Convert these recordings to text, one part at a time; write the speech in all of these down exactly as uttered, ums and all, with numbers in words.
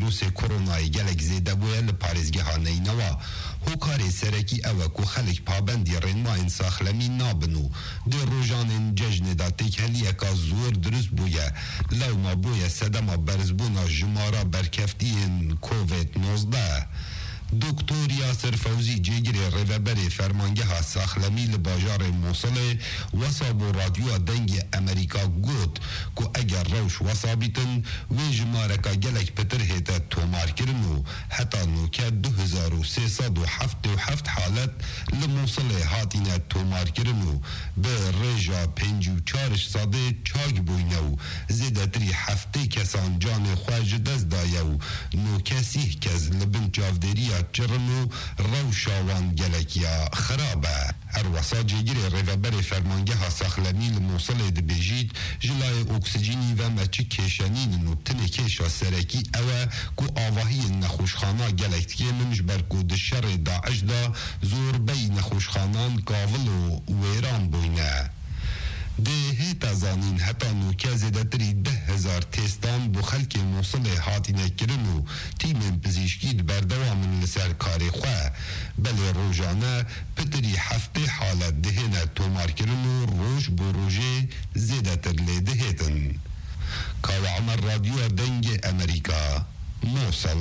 ویروس کورونای گلک زیده بویه لپارزگه نینوا هوکاری سرکی اوه کو خلق پابندی رنما انساخلمی نابنو دی روژان ججن دا تکهلی اکا زور درست بویه لو ما بویه سدما برزبونا جمارا برکفتی کووید نوزده دکتر یاسر فوزی جگری ریوبری فرمانگه ها ساخلمی لباجار موصل وصاب و رادیو دنگ امریکا گوت که اگر روش وصابیتن و جمارکا گلک پتر هیتا تومار کرنو حتی نوکه دو هزار و سیصد و هفت و هفت حالت لموصل هاتینا تومار کرنو به رجا پنج و چارش ساده چاک بوینو زیده تری هفته کسان جان خواج دست دایو نوکه سیه کز لبن جافدری جرنو روشاوان گلکیا خرابه هر وسا جگری ریوبر فرمانگه ها ساخلمی لموصل دبیجید جلای اکسیجینی و مچی کشنین نو تن کشا سرکی اوه کو آواهی نخوشخانه گلکتکی منش برکو دشر داعش دا زور بی نخوشخانان کاول و ویران بوینه ده هیتا زانین حتی نوکه زیده تری ده هزار تستان بو خلک موصل هاتینه کرنو تیم پزیشکی بردوامن لسر کاری خواه بله روژانه پتری هفته حالت دهنه تومار کرنو روش بو روژه زیده تر لیده هیتن کاو عمر رادیو دنگ امریکا موصل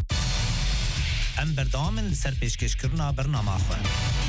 ام بردوامن لسر پیشکش کرنا برنامه خواه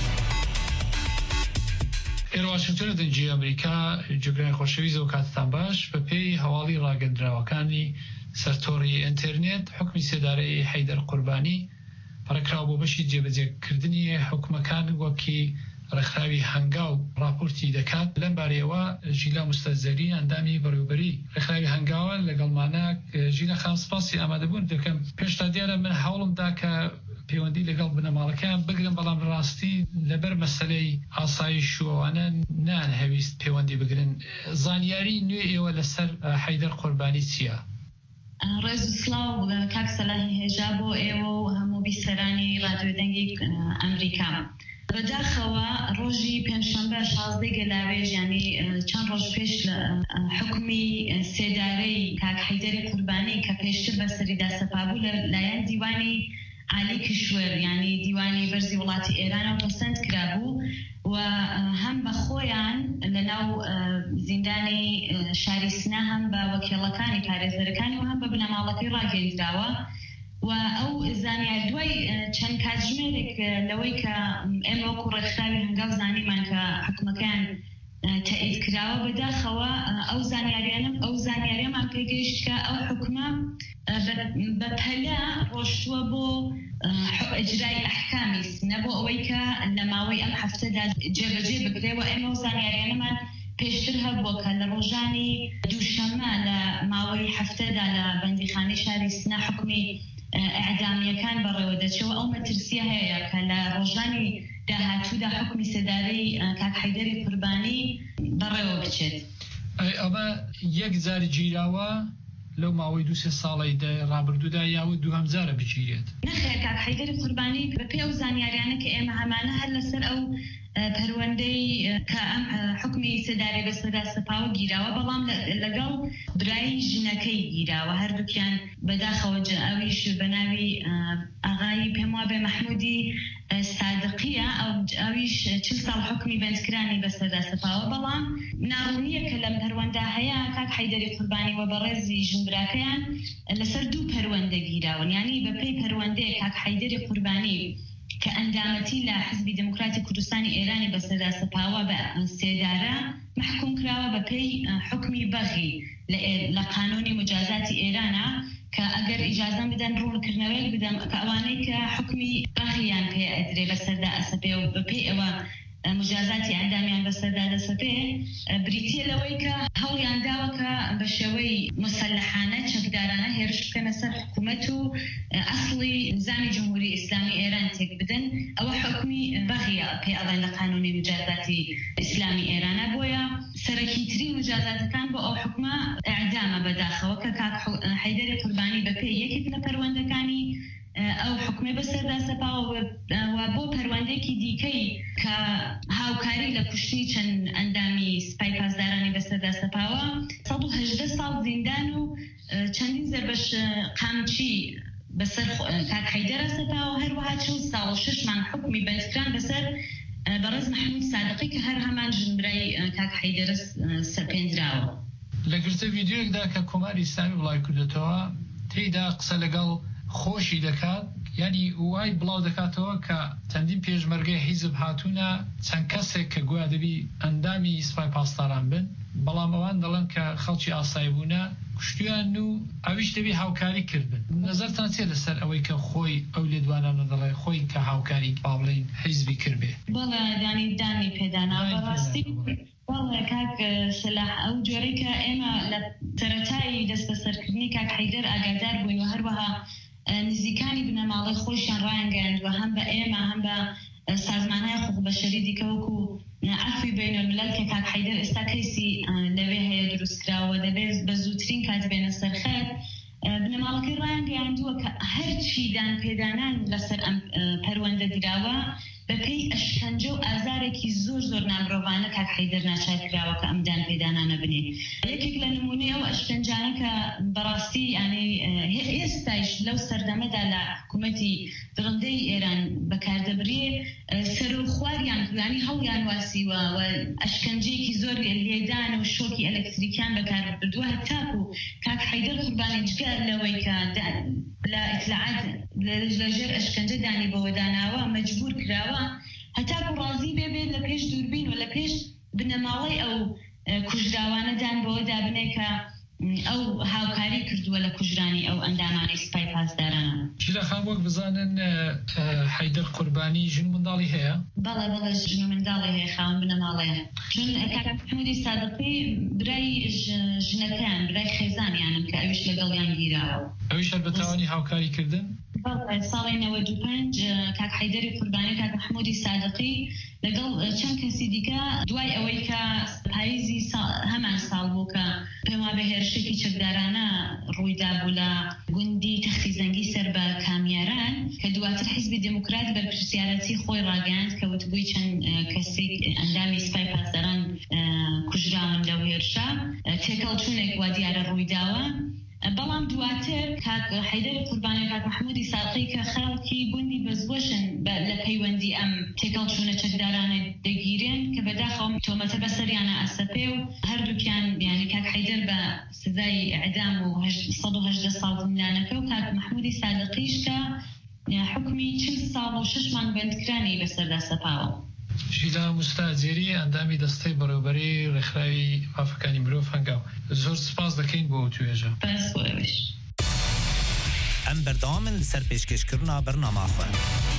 एर واشنگتن دنجی امریکا جبران خوشویز و کاتتان باش به پی حوالی راگەندراوەکانی سەرتۆڕی ئینترنێت حکمی سێدارەی حەیدەر قوربانی پڕکراو بۆ بەشی جێبەجێکردنی حکومەکان وەکی ڕێکخراوی هەنگاو راپۆرتی دەکات لەم بارەیەوە ژیلا مستەزەری ئەندامی بەڕێوەبەری ڕێکخراوی هەنگاوە لەگەڵمانە ژیلا خان سپاسی ئامادەبوون دەکەم پێشتا دیارە من هەوڵمدا کە پەیوەندی لەگەڵ بنەماڵەکان بگرم بەڵام ڕاستی لەبەر مەسەلەی ئاسایش وانە نان هەویست پەیوەندی بگرن زانیاری نوێ ئێوە لەسەر حەیدەر قوربانی چییە؟ ڕێز و سڵاو کاک سەلاحی هێژا بۆ ئێوە و هەموو بیسەرانی رادیۆ دەنگی ئەمریکا بەداخەوە ڕۆژی پێنجشەمبە شازدەی گەلاوێژ ینی چەند ڕۆژ پێش حکمی سێدارەی کاک حەیدەری قوربانی کە پێشتر بەسەریدا سەپابوو لەلایەن دیوانی عالی کشور یعنی دیوانی بەرزی وڵاتی ئێرانەوە پەسەند کرابوو و هەم بە خۆیان لەناو زیندانی شاری سنا هەم بە وەکێڵەکانی پارێزەرەکانی و هەم بە بنەماڵەکەی ڕاگەیاندراوە و ئەو زانیار دوای چەند کاتژمێرێک لەوەی کە ئێمە وەکو ڕێکخراوی هەنگاو زانیمان کە حکومەکان تایید کراوە بەداخەوە ئەو زانیاریانم ئەو زانیاریەمان پێگەیشت کە ئەو حکومە بەپەلە ڕۆشتووە بۆ ئەجرای ئەحکامی سنە بۆ ئەوەی کە لە ماوەی ئەم هەفتەدا جێبەجێ بکرێەوە ئێمە و زانیاریانەمان پێشتر هەبووە کە لە ڕۆژانی دووشەممە لە ماوەی هەفتەدا لە بەندیخانەی شاری سنە حکمی ئەعدامیەکان بەڕێوە دەچێەوە ئەو مەترسیە هەیە کە لە ڕۆژانی داهاتوودا حکمی سێدارەی کاک حەیدەری قوربانی بەڕێوە بچێت. ئەمە یەک جاری گیراوە لەو ماوەی دو سێ ساڵی ڕابردوودا یاوە دووهەم جارە بگیرێت؟ نەخێر کاک حەیدەری قوربانی بەپێ ئەو زانیاریانە کە ئێمە هەمانە هەر لەسەر ئەو پەروەندەی کە ئەم حکمی سێداری بەسەردا سەپاوە گیراوە بەڵام لەگەڵ برای ژنەکەی گیراوە هەردووکیان بەداخەوە ئەویش بە ناوی ئاغای پێم وابێ مەحموودی سادقیە ئەویش چل ساڵ حکمی بەندکرانی بەسەردا سەپاوە بەڵام ناڕوونیە کە لەم پەروەندە هەیە کاک حەیدەری قوربانی و بەڕێزی ژنبراکەیان لەسەر دوو پەروەندە گیراون یعنی بەپێی پەروەندەیە کاک حەیدەری قوربانی کە ئەندامەتی لە حزبی دموکراتی کوردستانی ئێرانی بەسەردا سەپاوە بە سێدارە محکوم کراوە بەپێی حکمی بەغی لە قانونی مجازاتی ئێرانە کە ئەگەر ئیجازەم بدەن ڕوونکردنەوەی بدەم کە ئەوانەی کە حکمی بەغیان پێ ئەدرێ بەسەردا ئەسەپێ و بەپێی ئەوە مجازاتی ئەندامیان بەسەردا دەسەپێ بریتیە لەوەی کە هەوڵیان داوە کە بە شێوەی مسلحانە چەکدارانە هێرش بکەنە سەر حکوومەت و ئەسڵی نظامی جمهوری ئیسلامی ئێران تێک بدەن ئەوە حکمی بەغیە پێ ئەڵێن لە قانونی مجازاتی ئیسلامی ئێرانە بۆیە سەرەکیترین مجازاتەکان بۆ ئەو حکومە ئەعدامە بەداخەوە کە کاک حەیدەری قوربانی بەپێی یەکێک لە پەروەندەکانی ئەو حکومە بەسەردا سەپاوە و بۆ پەروەندەیەکی دیکەی کە هاوکاری لە کوشتنی چەند ئەندامی سپای پاسدارانی بەسەردا سەپاوە سەد و هەژدە ساڵ زیندان و چەندین زەربەش قامچی بەسەر کاک حەیدەرە سەپاوە هەروەها چەند ساڵ و شەشمان حکمی بەندکران بەسەر بەڕێز محمود سادقی کە هەر هەمان ژنبرای کاک حەیدەرە سەرپێنراوە. لە گرتە ڤیدیۆیەکدا کە کۆماری ئیسلامی وڵای کوردەتەوە تێیدا قسە لەگەڵ خۆشی دەکات، یعنی وای بڵاو دەکاتەوە کە چەندین پێشمەرگەی حیزب هاتوونە چەند کەسێک کە گویا دەبی ئەندامی سوپای پاسداران بن، بەڵام ئەوان دەڵێن کە خەڵکی ئاسایی بوونە کوشتیان و ئەویش دەبی هاوکاری کردن. نظرتان چێ لەسەر ئەوەی کە خۆی ئەو لێدوانانە دەڵێ خۆی کە هاوکاری با بڵێن حیزبی کردبێ؟ بەڵێ دانی دانی پێدانا بەڕاستی والله کاک سلاح ئەو جۆرەی کە ئێمە لە سەرەتایی دەست بەسەرکردنی کاک حەیدەر ئاگادار بووین و هەروەها نزیکانی بنەماڵی خۆشیان ڕایانگەیاندووە هەم بە ئێمە هەم بە سازمانهای حقوق بەشەری دیکە وەکو عەفوی بینالملل کە کاک حەیدەر ئێستا کەیسی لەوێ هەیە دروستکراوە دەبێت بە زووترین کات بێنە سەرخەت. بنەماڵەکەی ڕایانگەیاندووە کە هەرچی دان پێدانان لەسەر ئەم پەروەندە دراوە بەپێی ئەشکەنجە و ئازارێکی زۆر زۆر نامرۆڤانە کاک حەیدەر ناچار کراوە کە ئەم دان پێدانانە بنێ. یەکێک لە نمونەی ئەو ئەشکەنجانە کە بەڕاستی یعنی ئێستایش لەو سەردەمەدا لە حکوومەتی درڕندەی ئێران بەکاردەبرێ سەر و خواریان کردانی هەڵیان واسیوە و ئەشکەنجەیەکی زۆر لێدان و شۆکی ئەلەکتریکیان بەکاربردووە هەتاکو کاک حەیدەر قوربانی جگە لەوەی کە لە ئیطلاعات لەژێر ئەشکەنجە دانی بەوە داناوە مەجبور کراوە هەتاکو ڕازی بێبێت لە پێش دووربین و لە پێش بنەماڵەی ئەو کوژراوانە دان بەوە دابنێ کە ئەو هاوکاری کردووە لە کوژرانی ئەو ئەندامانی سپای پاسدارانە. چیرە خان وەک بزانن حەیدەر قوربانی ژن و منداڵی هەیە؟ بەڵێ بەڵێ ژن و منداڵی هەیە، خاوەن بنەماڵەیە. چون کاک محمودی سادقی برای ژنەکەیان برای خێزانیانم کە ئەویش لەگەڵیان گیراوە. ئەویش هەر بەتاوانی هاوکاری کردن؟ بەڵێ ساڵی نەوەد و پێنج کاک حەیدەری قوربانی کاک محمودی سادقی لەگەڵ چەند کەسی دیکە دوای ئەوەی کە پاییزی هەمان ساڵ بوو کە پێم وابێ هێرشێکی چەکدارانە ڕوویدا بوو لە گوندی تەختی زەنگی سەر بە کامیاران کە دواتر حیزبی دموکرات بەرپرسیارەتی خۆی ڕاگەاند کە وتبووی چەند کەسێک ئەندامی سپای پاسداران کوژراون لەو هێرشە تێکەڵچوونێک وا دیارە ڕوویداوە. بەڵام دواتر کاک حەیدەری قوربانی کاک محمودی سادقی کە خەڵکی گوندی بەزبۆشن لە پەیوەندی ئەم تێکەڵچوونە چەکدارانە دەگیرێن کە بەداخەوە تۆمەتە بەسەریانە ئەسەپێ و هەردووکیان یعنی کاک حەیدەر بە سزای ئەعدام و سەد و هەژدە ساڵ زیندانەکە و کاک محمودی سادقیش کە حکمی چل ساڵ و شەش مانگ بەندکرانی بەسەردا سەپاوە. ژیلا موستاجێری ئەندامی دەستەی بەڕێوەبەری ڕێکخراوی مافەکانی مرۆڤ هەنگاو. زۆر سپاس دەکەین بۆ توێژە. بەس بۆ ئەوەش. ئەم بەردەوامن لەسەر پێشکەشکردنا بەرنامە خوێن.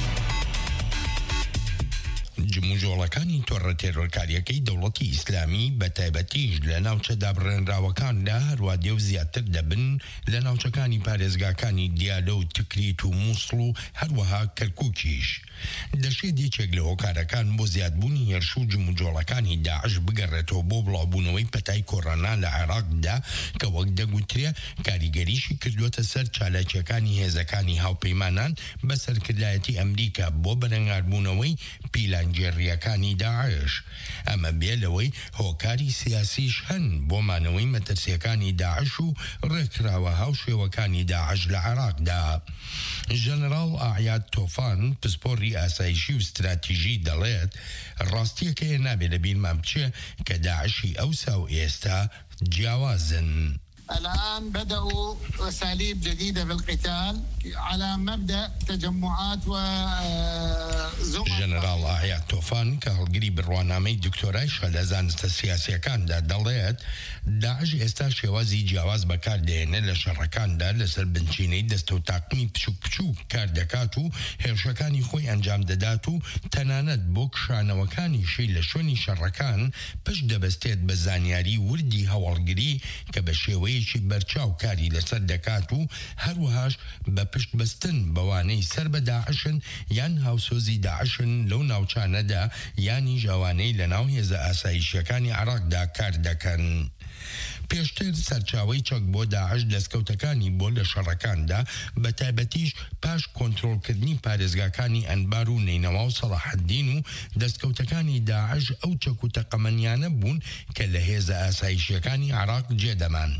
جموجۆڵەکانی تۆڕە تێرۆرکاریەکەی دەوڵەتی ئیسلامی بە تایبەتیش لە ناوچە دابڕێنراوەکاندا هەروە دێو زیاتر دەبن لە ناوچەکانی پارێزگاکانی دیالە و تکریت و مووسڵ و هەروەها کەرکووکیش. دەشێت یەکێک لە هۆکارەکان بۆ زیادبوونی هێرش و جموجۆڵەکانی داعش بگەڕێتەوە بۆ بڵاوبوونەوەی پەتای کۆڕەنا لە عێراقدا کە وەک دەگوترێ کاریگەریشی کردوێتە سەر چالاکیەکانی هێزەکانی هاوپەیمانان بە سەرکردایەتی ئەمریکا بۆ بەرەنگاربوونەوەی پیلانگێڕیەکانی داعش. ئەمە بێلەوەی هۆکاری سیاسیش هەن بۆ مانەوەی مەترسیەکانی داعش و ڕێکراوە هاوشێوەکانی داعش لە عێراقدا. ژەنەراڵ ئاعیاد تۆفان پسپۆڕی ئاسایشی و استراتیژی دەڵێت ڕاستیەکە نابێ لە بیرمان بچێ کە داعشی ئەوسا و ئێستا جیاوازن. الآن بدأوا أساليب جديدة في القتال على مبدأ تجمعات و ژەنەراڵ ئاعیاد تۆفان کە هەڵگری بڕوانامەی دکتۆرای لە زانستە سیاسیەکاندا دەڵێت داعش ئێستا شێوازی جیاواز بەکاردێنێت لە شەڕەکاندا لەسەر بنچینەی دەستە و تاقمی بچووک بچووک کار دەکات و هێرشەکانی خۆی ئەنجام دەدات و تەنانەت بۆ کشانەوەکانیشی لە شوێنی شەڕەکان پشت دەبەستێت بە زانیاری وردی هەوڵگری کە بە شێوەیەکی بەرچاو کاری لەسەر دەکات و هەروەهاش بە پشت بەستن بەوانەی سەر بە داعشن یان هاوسۆزی داعشن لەو ناوچانەدا یانی ژاوانەی لە ناو هێزە ئاسایشیەکانی عێراقدا کار دەکەن. پێشتر سەرچاوەی چەک بۆ داعش دەستکەوتەکانی بۆ لە شەڕەکاندا بە تایبەتیش پاش کۆنتڕۆڵکردنی پارێزگاکانی ئەنبار و نینەوا و سەلاحەدین و دەستکەوتەکانی داعش ئەو چەک و تەقەمەنیانە بوون کە لە هێزە ئاسایشیەکانی عێراق جێدەمان.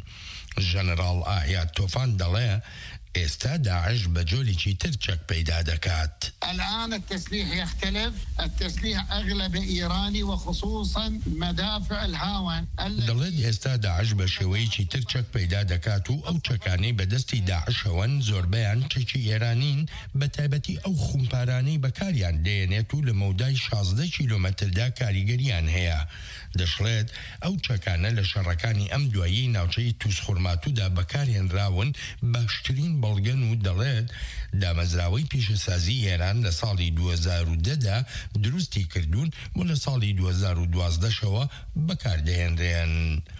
ژەنەڕاڵ ئاهیات تۆفان دەڵێ ئێستا داعش بە جۆلێکی تر چەک پەیدا دەکات. الآن التسليح يختلف، التسليح أغلب إيراني وخصوصا مدافع الهاون. دەڵێت ئێستا داعش بە شێوەیەکی تر چەک پەیدا دەکات و ئەو چەکانەی بەدەستی داعشەوەن زۆربەیان چەکی ئێرانین بە تایبەتی ئەو خومپارانەی بەکاریان دێنێت و لە مەودای شازدە کیلۆمەتردا کاریگەریان هەیە. دەشڵێت ئەو چەکانە لە شەڕەکانی ئەم دوایی ناوچەی تووسخورماتوودا بەکارهێنراون باشترین بەڵگەن و دەڵێت دامەزراوەی پیشەسازی ئێران لە ساڵی دوو هەزار و دەدا دروستی کردوون و لە ساڵی دوو هەزار و دوازدەشەوە بەکاردەهێنرێن.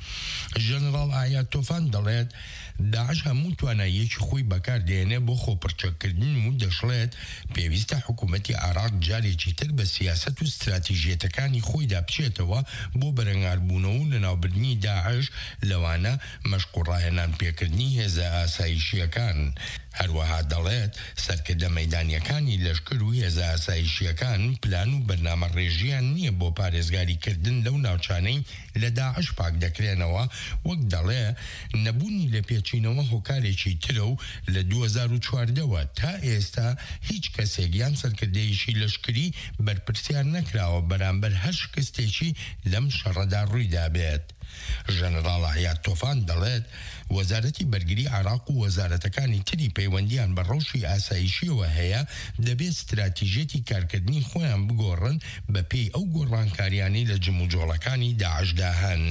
ژەنەڕاڵ ئاهیات تۆفان دەڵێت داعش هەموو تواناییەکی خۆی بەکاردێنێ بۆ خۆپڕچەکردن و دەشڵێت پێویستە حکوومەتی عێراق جارێکی تر بە سیاسەت و استراتیژیەتەکانی خۆیدا بچێتەوە بۆ بەرەنگاربوونەوە و لەناوبردنی داعش لەوانە مەشقوڕاهێنان پێکردنی هێزە ئاسایشیەکان. هەروەها دەڵێت سەرکردە مەیدانیەکانی لەشکر و هێزە ئاسایشیەکان پلان و بەرنامە ڕێژیان نییە بۆ پارێزگاریکردن لەو ناوچانەی لە داعش پاک دەکرێنەوە، وەک دەڵێ نەبوونی لە پێچینەوە هۆکارێکی ترە و لە دوو هەزار و چواردەوە تا ئێستا هیچ کەسێک یان سەرکردەیەشی لەشکری بەرپرسیار نەکراوە بەرامبەر هەر شکستێکی لەم شەڕەدا ڕوویدا بێت. ژەنەڕاڵ ئاهیات تۆفان دەڵێت وەزارەتی بەرگری عێراق و وەزارەتەکانی تری پەیوەندیان بە ڕەوشی ئاسایشیەوە هەیە دەبێت استراتیژێتی کارکردنی خۆیان بگۆڕن بە پێی ئەو گۆڕانکاریانی لە جموجۆڵەکانی داعشدا هەن.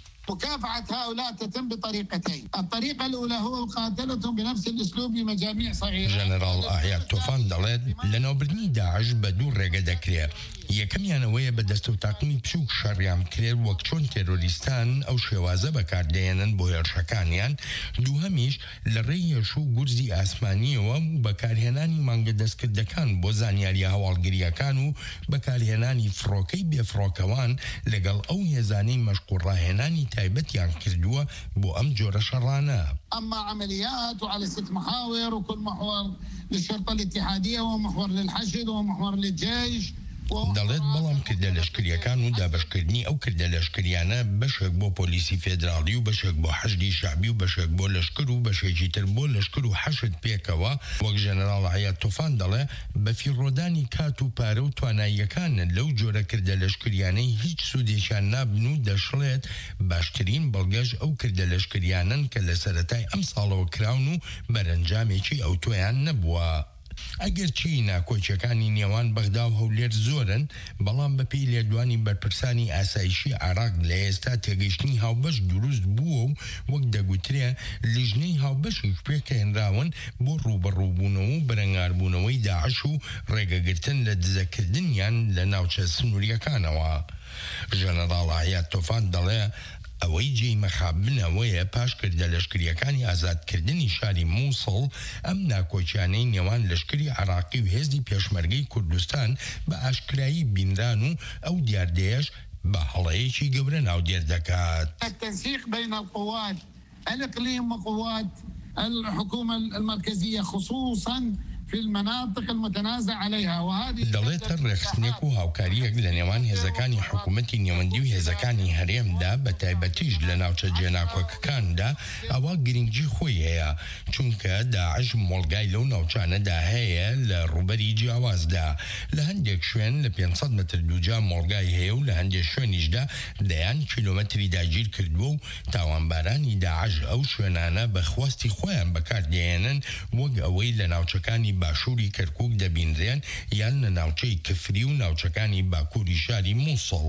مكافحة هؤلاء تتم بطريقتين، الطريقة الأولى هو مقاتلتهم بنفس الأسلوب بمجاميع صغيرة. ژەنەڕاڵ ئاهیات تۆفان دەڵێت لەناوبردنی داعش بە دوو ڕێگە دەکرێت. یەکەمیانەوەیە بە دەستە و تاقمی بچووک شەڕیان کرێت وەک چۆن تێرۆریستان ئەو شێوازە بەکاردێنن بۆ هێرشەکانیان، دووهەمیش لە ڕێی هێرش و گورزی ئاسمانیەوە و بەکارهێنانی مانگە دەستکردەکان بۆ زانیاریە هەواڵگریەکان و بەکارهێنانی فڕۆکەی بێفڕۆکەوان لەگەڵ ئەو هێزانەی مەشقوڕاهێنانی تایبەتیان کردووە بۆ ئەم جۆرە شەڕانە. أما عمليات وعلى ست محاور وكل محور للشرطة الاتحادية ومحور للحشد ومحور للجيش. دەڵێت بەڵام کردە لەشکریەکان و دابشکردنی ئەو کردە لەشکریانە بەشێک بۆ پۆلیسی فێدراڵی و بەشێک بۆ حەشدی شعبی و بەشێک بۆ لەشکر و بەشێکی تر بۆ لەشکر و حەشد پێکەوە، وەک ژەنەڕاڵ ئاهیات تۆفان دەڵێ بەفیڕۆدانی کات و پارە و تواناییەکانە لەو جۆرە کردە لەشکریانەی هیچ سوودێکیان نابن و دەشڵێت باشترین بەڵگەش ئەو کردە لەشکریانن کە لە سەرەتای ئەم ساڵەوە کراون و بەرەنجامێکی ئەو تۆیان نەبووە. ئەگەر چی ناکۆچەکانی نێوان بەغدا و هەولێر زۆرن، بەڵام بەپێی لێدوانی بەرپرسانی ئاسایشی عێراق لە ئێستا تێگەیشتنی هاوبەش دروست بووە و وەک دەگوترێ لیژنەی هاوبەشیش پێکەهێنراون بۆ ڕوبەڕووبوونەوە و بەرەنگاربوونەوەی داعش و ڕێگەگرتن لە دزەکردنیان لە ناوچە سنووریەکانەوە. ژەنەڕاڵ ئاهیات تۆفان دەڵێ ئەوەی جێی مەخابنەوەیە پاش کردە لەشکریەکانی ئازادکردنی شاری مووسڵ ئەم ناکۆچیانەی نێوان لەشکری عێراقی و هێزی پێشمەرگەی کوردستان بە ئاشکرایی بینران و ئەو دیاردەیەش بە هەڵەیەکی گەورە ناودێر دەکات. التنسيق بين القوات الإقليم وقوات الحكومة المركزية خصوصا في المناطق المتنازع عليها وهذه دەڵێت هەر ڕێخستنێک و هاوکاریەک لە نێوان هێزەکانی حکوومەتی نێوەندی و هێزەکانی هەرێمدا بە تایبەتیش لە ناوچە جێناکۆکەکاندا ئەوە گرنگی خۆی هەیە، چونکە داعش مۆڵگای لەو ناوچانەدا هەیە لە ڕوبەری جیاوازدا. لە هەندێک شوێن لە پێنجسەد مەتر دووجا مۆڵگای هەیە و لە هەندێک شوێنیشدا دەیان کیلۆمەتری داگیر کردووە و تاوانبارانی داعش ئەو شوێنانە بە خواستی خۆیان بەکاردێنن وەک ئەوەی لە ناوچەکانی باشووری کەرکووک دەبینرێن یان لە ناوچەی کفری و ناوچەکانی باکووری شاری مووسڵ.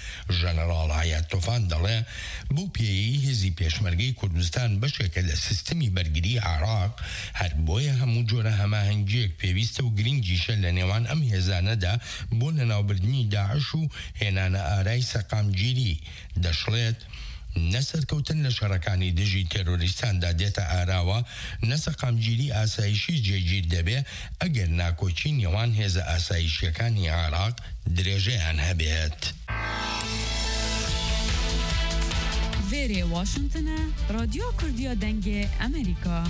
ژەنەڕاڵ ئاهیات تۆفان دەڵێ بۆ پێیی هێزی پێشمەرگەی کوردستان بەشێکە لە سیستەمی بەرگری عێراق، هەر بۆیە هەموو جۆرە هەماهەنگیەک پێویستە و گرنگیشە لە نێوان ئەم هێزانەدا بۆ لەناوبردنی داعش و هێنانە ئارای سەقامگیری. دەشڵێت نەسەرکەوتن لە شەڕەکانی دژی تێرۆریستاندا دێتە ئاراوە، نەسەقامگیری ئاسایشی جێگیر دەبێ ئەگەر ناکۆچی نێوان هێزە ئاسایشیەکانی عێراق درێژەیان هەبێت. وێرێ واشنگتنە رادیۆ کوردیە دەنگێ ئەمریکا.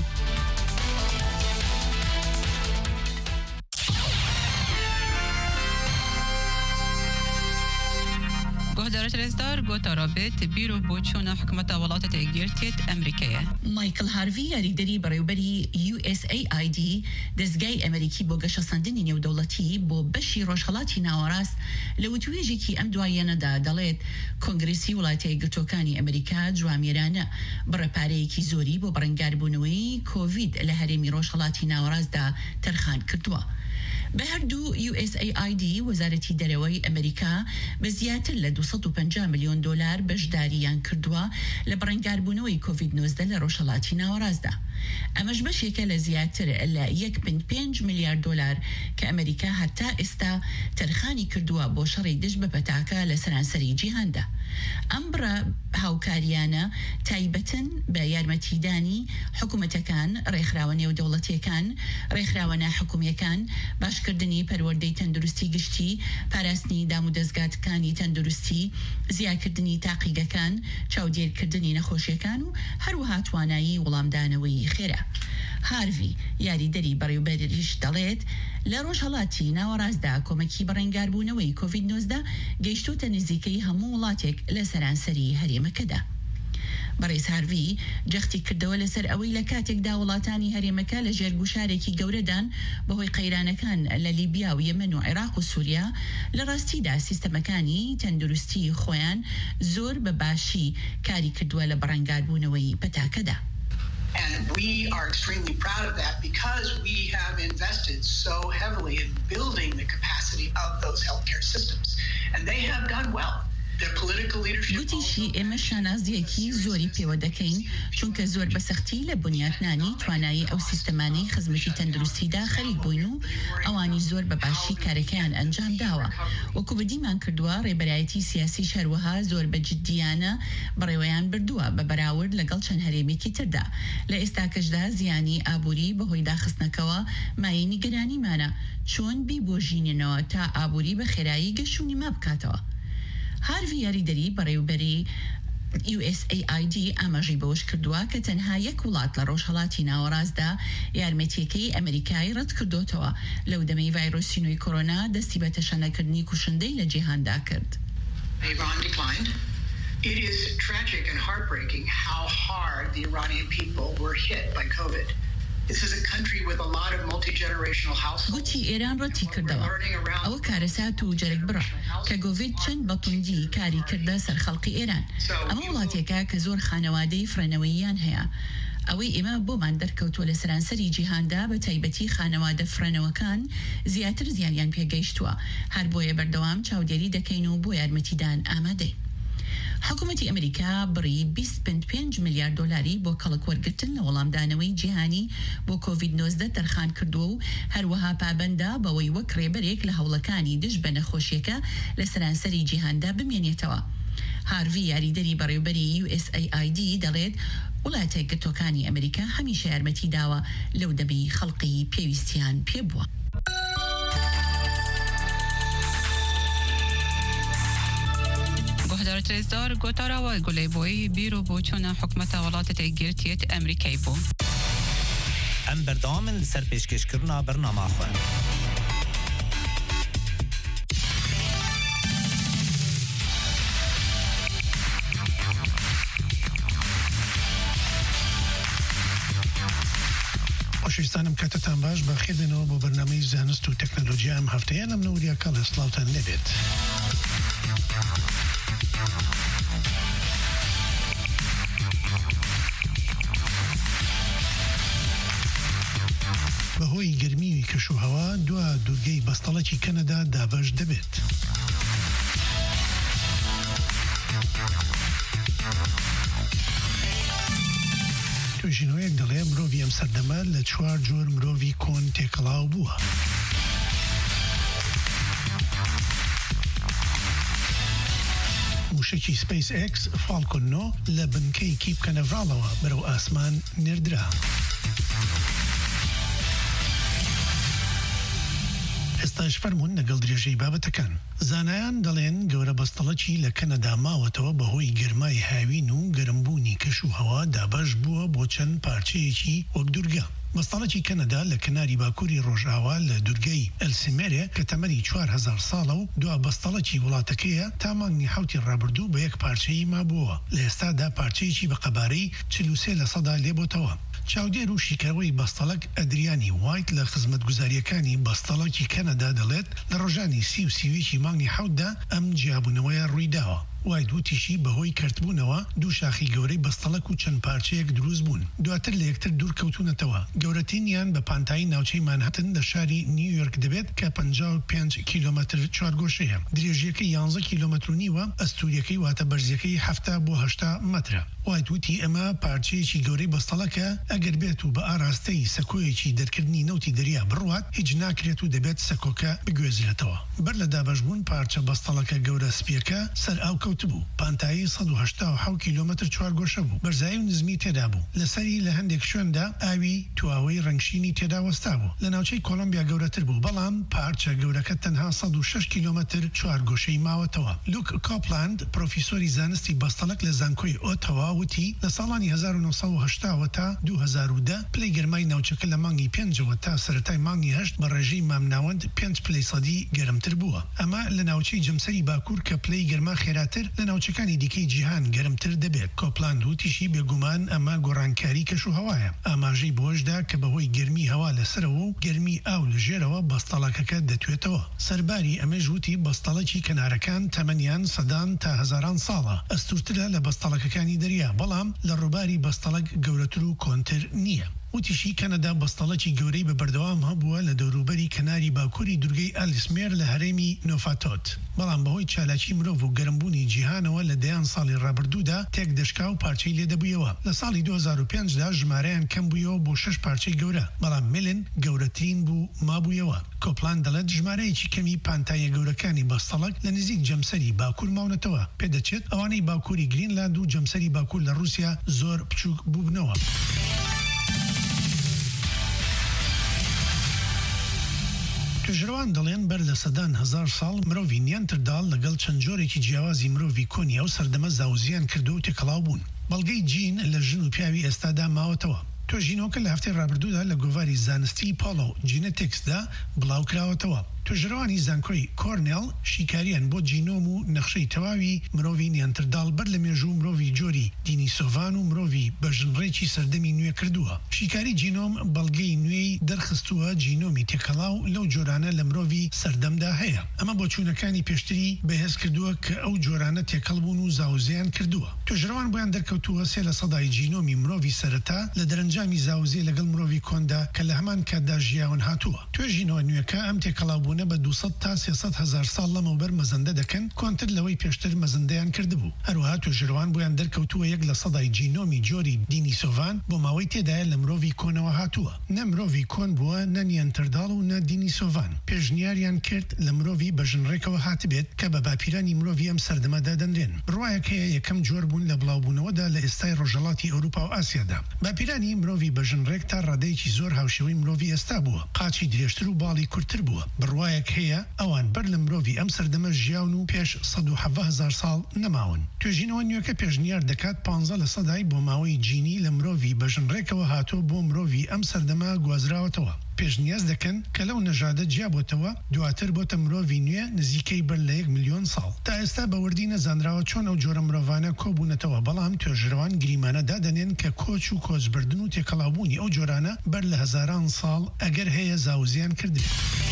گهدارت رزدار گوتا رابط بیرو بوچونا حکمت ولات تأگیرتیت أمریکیه. مایکل هاروی یاریدەری بەڕێوەبەری یو ئس ئێ ئای دی دەستگای ئەمریکی بۆ گەشەسەندنی نێودەوڵەتی بۆ بەشی ڕۆژهەڵاتی ناوەڕاست لە وتوێژێکی ئەم دوایەنەدا دەڵێت کۆنگرسی وڵاتە یەکگرتووەکانی ئەمریکا جوامێرانە بڕەپارەیەکی زۆری بۆ بەڕەنگاربوونەوەی کۆڤید لە هەرێمی ڕۆژهەڵاتی ناوەڕاستدا تەرخان کردووە. بە هەردوو یو ئس ئێ ئای دی وەزارەتی دەرەوەی ئەمریکا بە زیاتر لە دووسەد و پەنجا ملیۆن دۆلار بەشداریان کردووە لە بەڕەنگاربوونەوەی کۆڤید نۆزدە لە ڕۆژهەڵاتی ناوەڕاستدا. ئەمەش بەشێکە لە زیاتر لە یەک پێنج پێنج میلیارد دۆلار کە ئەمریکا هەتا ئێستا تەرخانی کردووە بۆ شەڕی دژ بە پەتاکە لە سەرانسەری جیهاندا. ئەم بڕە هاوکاریانە تایبەتن بە یارمەتیدانی حکوومەتەکان، ڕێکخراوە نێودەوڵەتیەکان، ڕێکخراوە ناحکومیەکان، باشکردنی پەروەردەی تەندروستی گشتی، پاراستنی دام و دەستگاکانی تەندروستی، زیادکردنی تاقیگەکان، چاودێرکردنی نەخۆشیەکان و هەروەها توانایی وەڵامدانەوەی خێرا. هاروی یاریدەری بەڕێوەبەریش دەڵێت لە ڕۆژهەڵاتی ناوەڕاستدا کۆمەکی بەڕێنگاربوونەوەی کۆڤید نۆزدە گەیشتوتە نزیکەی هەموو وڵاتێک لە سەرانسەری هەرێمەکەدا. بەڕێز هاروی جەختی کردەوە لەسەر ئەوەی لە کاتێکدا وڵاتانی هەرێمەکە لە ژێرگوشارێکی گەورەدان بەهۆی قەیرانەکان لە لیبیا و یەمەن و عێراق و سووریا لە ڕاستیدا سیستەمەکانی تەندروستی خۆیان زۆر بە باشی کاری کردووە لە بەڕێنگاربوونەوەی پەتاکەدا. And we are extremely proud of that because we have invested so heavily in building the capacity of those healthcare systems. And they have done well. گوتیشی ئێمە شانازیەکی زۆری پێوە دەکەین چونکە زۆر بەسەختی لە بنیاتنانی توانایی ئەو سیستەمانەی خزمەتی تەندروستیدا خەریک بووین و ئەوانی زۆر بە باشی کارەکەیان ئەنجام داوە. وەکو بەدیمان کردووە ڕێبەرایەتی سیاسی شەروەها زۆر بە جددیانە بڕێوەیان بردووە بە بەراورد لەگەڵ چەند هەرێمێکی تردا. لە ئێستاکەشدا زیانی ئابووری بەهۆی داخستنەکەوە مایەی نیگەرانیمانە چۆن بیبۆژینەوە تا ئابووری بە خێرایی گەشتونی ما بکاتەوە. هاروی یاریدەری بەڕێوەبەری یو ئس ئێ ئای دی ئاماژەی بەوەش کردووە کە تەنها یەک وڵات لە ڕۆژهەڵاتی ناوەڕاستدا یارمەتیەکەی ئەمریکای ڕەت کردوتەوە لەو دەمەی ڤایرۆسی نوێی کۆرۆنا دەستی بە تەشەنەکردنی کوشندەی لە جیهاندا کرد. It is tragic and heartbreaking how hard the Iranian people were hit by COVID. This is a country with a lot of multi-generational households. گوتی ئێران ڕەتی کردەوە. ئەوە کارەسات و جەرگ بڕە کە گۆڤید چەند بەتوندی کاری کردە سەر خەڵقی ئێران. ئەمە وڵاتێکە کە زۆر خانەوادەی فرەنەوەییان هەیە. ئەوەی ئێمە بۆمان دەرکەوتووە لە سەرانسەری جیهاندا بە تایبەتی خانەوادە فرەنەوەکان زیاتر زیانیان پێگەیشتووە. هەر بۆیە بەردەوام چاودێری دەکەین و بۆ یارمەتیدان ئامادەین. حکوومەتی ئەمریکا بڕی بیست و پێنج میلیارد دۆلاری بۆ کەڵک وەرگرتن لە وەڵامدانەوەی جیهانی بۆ کۆڤید نۆزدە تەرخان کردووە و هەروەها پابەندە بەوەی وەک ڕێبەرێک لە هەوڵەکانی دژ بە نەخۆشیەکە لە سەرانسەری جیهاندا بمێنێتەوە. هاروی یاریدەری بەڕێوەبەری یو ئس ئێ ئای دی دەڵێت وڵاتە یەکگرتووەکانی ئەمریکا هەمیشە یارمەتی داوە لەو دەمەی خەڵقی پێویستیان پێبووە. گهدارت رزدار گوتارا و گلی بوی بیرو بوچونا حکمت ولات تأگیرتیت أمریکای بو. ام بردامن سر پیشکش کرنا برنامه خواه. خۆشەویستانم کاتتان باش بەخێردێنەوە بۆ بەرنامەی زانست و تەکنۆلۆژیا ئەم هەفتەیە لەم نەوەریاکە لە سڵاوتان لێبێت. بەهۆی گرمی کەشوهەوا دوا دوورگەی بەستەڵەکی کەنەدا دابەش دەبێت. توژینەوەیەک دەڵێ مرۆڤی ئەم سەردەمە لە چوار جۆر مرۆڤی کۆن تێکەڵاو بووە. موشکی سپیس ئێکس فالکۆن نۆ لە بنکەی کیپ کەنەڤاڵەوە بەرەو ئاسمان نێردرا. ئێستاش فەرمونون لەگەڵ درێژەی بابەتەکان. زانایان دەڵێن گەورە بەستەڵەکی لە کەنەدا ماوەتەوە بەهۆی گرمای هاوین و گەرمبوونی کەش و هەوا دابەش بووە بۆ چەند پارچەیەکی وەک دوورگە. بەستەڵەکی کەنەدا لە کناری باکووری ڕۆژئاوا لە دوورگەی ئەلسیمێرێ کە تەمەنی چوار هەزار ساڵە و دوا بەستەڵەکی وڵاتەکەیە تا مانگی حوتی ڕابردوو بە یەک پارچەیی مابووە. لە ئێستادا پارچەیەکی بە قەبارەی چل و سێ لە سەدا لێبۆتەوە. چاودێر و شیکەرەوەی بەستەڵک ئەدریانی وایت لە خزمەتگوزاریەکانی بەستەڵەکی کەنەدا دەڵێت لە ڕۆژانی سی و سیوێکی مانگی حوتدا ئەم جیابوونەوەیە ڕوویداوە. وای دووتیشی بەهۆی کردبوونەوە دوو شاخی گەورەی بەستەڵک و چەند پارچەیەک دروست بوون. دواتر لە یەکتر دوور کەوتونەتەوە. گەورەترینیان بە پانتایی ناوچەی مانهەتن لە شاری نیویۆرک دەبێت کە پەنجا و پێنج کیلۆمەتر چوارگۆشەیە. درێژیەکەی یانزە کیلۆمەتر و نیوە، ئەستوریەکەی واتە بەرزیەکەی هەفتا بۆ هەشتا مەترە. وای دووتی ئەمە پارچەیەکی گەورەی بەستەڵەکە ئەگەر بێت و بە ئاراستەی سەکۆیەکی دەرکردنی نەوتی دەریا بڕوات هیچ ناکرێت و دەبێت سەکۆکە بگوێزرێتەوە. بەر لە دابەشبوون پارچە بەستەڵەکە گەورە سپیەکە سەر ئاو کەوت بوو. پانتایی سەد و هەشتا و حەوت کیلۆمەتر چوارگۆشە بوو. بەرزایی و نزمی تێدا بوو. لەسەری لە هەندێک شوێندا ئاوی تواوەی ڕەنگشینی تێدا وەستا بوو. لە ناوچەی کۆلۆمبیا گەورەتر بوو، بەڵام پارچە گەورەکە تەنها سەد و شەش کیلۆمەتر چوارگۆشەی ماوەتەوە. لوک کۆپلاند پرۆفیسۆری زانستی بەستەڵک لە زانکۆی ئۆتەوا وتی لە ساڵانی هەزار و نۆ سەد و هەشتا تا دوو هەزار و دە پلەی گەرمای ناوچەکە لە مانگی پێنجەوە تا سەرەتای مانگی هەشت بە ڕێژەی مامناوەند پێنج پلەی سەدی گەرمتر بووە. ئەمە لە ناوچەی جەمسەری باکوور کە پلەی گەرما خێراتر لە ناوچەکانی دیکەی جیهان گەرمتر دەبێت. کۆپلاند وتیشی بێگومان ئەمە گۆڕانکاری کەش و هەوایە. ئاماژەی بۆشدا کە بەهۆی گەرمی هەوا لەسەرەوە و گەرمی ئاو لەژێرەوە بەستەڵەکەکە دەتوێتەوە. سەرباری ئەمەش وتی بەستەڵەکی کەنارەکان تەمەنیان سەدان تا هەزاران ساڵە. ئەستورترە لە بەستەڵەکەکانی دەریا، بەڵام لە ڕووباری بەستەڵک گەورەتر و کۆنتر نییە. وتیشی کەنەدا بەستەڵەکی گەورەی بە بەردەوام هەبووە لە دەوروبەری کەناری باکووری دوورگەی ئەلیسمێر لە هەرێمی نۆفاتۆت، بەڵام بەهۆی چالاکی مرۆڤ و گەرمبوونی جیهانەوە لە دەیان ساڵی ڕابردوودا تێک دەشکا و پارچەی لێدەبوویەوە. لە ساڵی دوو هەزار و پێنجدا ژمارەیان کەم بوویەوە بۆ شەش پارچەی گەورە، بەڵام ملن گەورەترین بوو مابوویەوە. کۆپلان دەڵێت ژمارەیەکی کەمی پانتایە گەورەکانی بەستەڵک لە نزیک جەمسەری باکوور ماونەتەوە. پێدەچێت ئەوانەی باکووری گرینلاند و جەمسەری باکوور لە رووسیا زۆر بچووک بووبنەوە. توێژەرەوان دەڵێن بەر لە سەدان هەزار ساڵ مرۆڤی نیاندرتال لەگەڵ چەند جۆرێکی جیاوازی مرۆڤی کۆنیا و سەردەمە زاوزیان کردو و تێکەڵاو بوون. بەڵگەی جین لە ژن و پیاوی ئێستادا ماوەتەوە. توێژینەوەکە لە هەفتەی ڕابردوودا لە گۆڤاری زانستی پۆلۆ جینەتیکسدا بڵاو کراوەتەوە. توێژەرەوانی زانکۆی کۆرنێل شیکاریان بۆ جینۆم و نەخشەی تەواوی مرۆڤی نیاندرتال بەر لە مێژوو مرۆڤی جۆری دینیسۆڤان و مرۆڤی بەژنڕێکی سەردەمی نوێ کردووە. شیکاری جینۆم بەڵگەی نوێی دەرخستووە جینۆمی تێکەڵاو لەو جۆرانە لە مرۆڤی سەردەمدا هەیە. ئەمە بۆ چوونەکانی پێشتری بەهێز کردووە کە ئەو جۆرانە تێکەڵ بوون و زاوزیان کردووە. توێژەرەوان بۆیان دەرکەوتووە سێ لە سەدای جینۆمی مرۆڤی سەرەتا لە دەرەنجامی زاوزێ لەگەڵ مرۆڤی کۆندا کە لە هەمان کاتدا ژیاون هاتووە. توێژینەوە نوێەکە ئەم تێکەڵاوبوونە بە دووسەد تا سێسەد هەزار ساڵ لەمەوبەر مەزەندە دەکەن، کۆنتر لەوەی پێشتر مەزەندەیان کردبوو. هەروەها توێژەرەوان بۆیان دەرکەوتووە یەک لە سەدای جینۆمی جۆری دینیسۆڤان بۆ ماوەی تێدایە لە مرۆڤی کۆنەوە هاتووە. نە مرۆڤی کۆن بووە، نە نیاندرتال و نە دینیسۆڤان. پێشنیاریان کرد لە مرۆڤی بەژنڕێکەوە هاتبێت کە بە باپیرانی مرۆڤی ئەم سەردەمەدا دەنرێن. ڕواایەک هەیە یەکەم جۆر بوون لە بڵاوبوونەوەدا لە ئێستای ڕۆژهەڵاتی ئەوروپا و ئاسیادا. باپیرانی مرۆڤی بەژنڕێک تا ڕادەیەکی زۆر هاوشێوەی مرۆڤی ئێستا بووە. قاچی درێژتر و باڵی کورتتر بووە. بڕواایەک هەیە ئەوان بەر لە مرۆڤی ئەم سەردەمە ژیاون و پێش سەد و حەڤە هەزار ساڵ نەماون. توێژینەوە نوێەکە پێشنیار دەکات پانزە لە سەدای بۆ ماوەی جینی لە مرۆڤی بەژنڕێکەوە هاتۆ بۆ مرۆڤی ئەم سەردەمە گوازراوەتەوە. پێشنیاز دەکەن کە لەو نەژادە جیابۆتەوە دواتر بۆتە مرۆڤی نوێ نزیکەی بەر لە یەک میلیۆن ساڵ. تا ئێستا بەوردی نەزانراوە چۆن ئەو جۆرە مرۆڤانە کۆبوونەتەوە، بەڵام توێژەرەوان گریمانە دادەنێن کە کۆچ و کۆچبردن و تێکەڵاوبوونی ئەو جۆرانە بەر لە هەزاران ساڵ ئەگەر هەیە زاوزیان کردێت.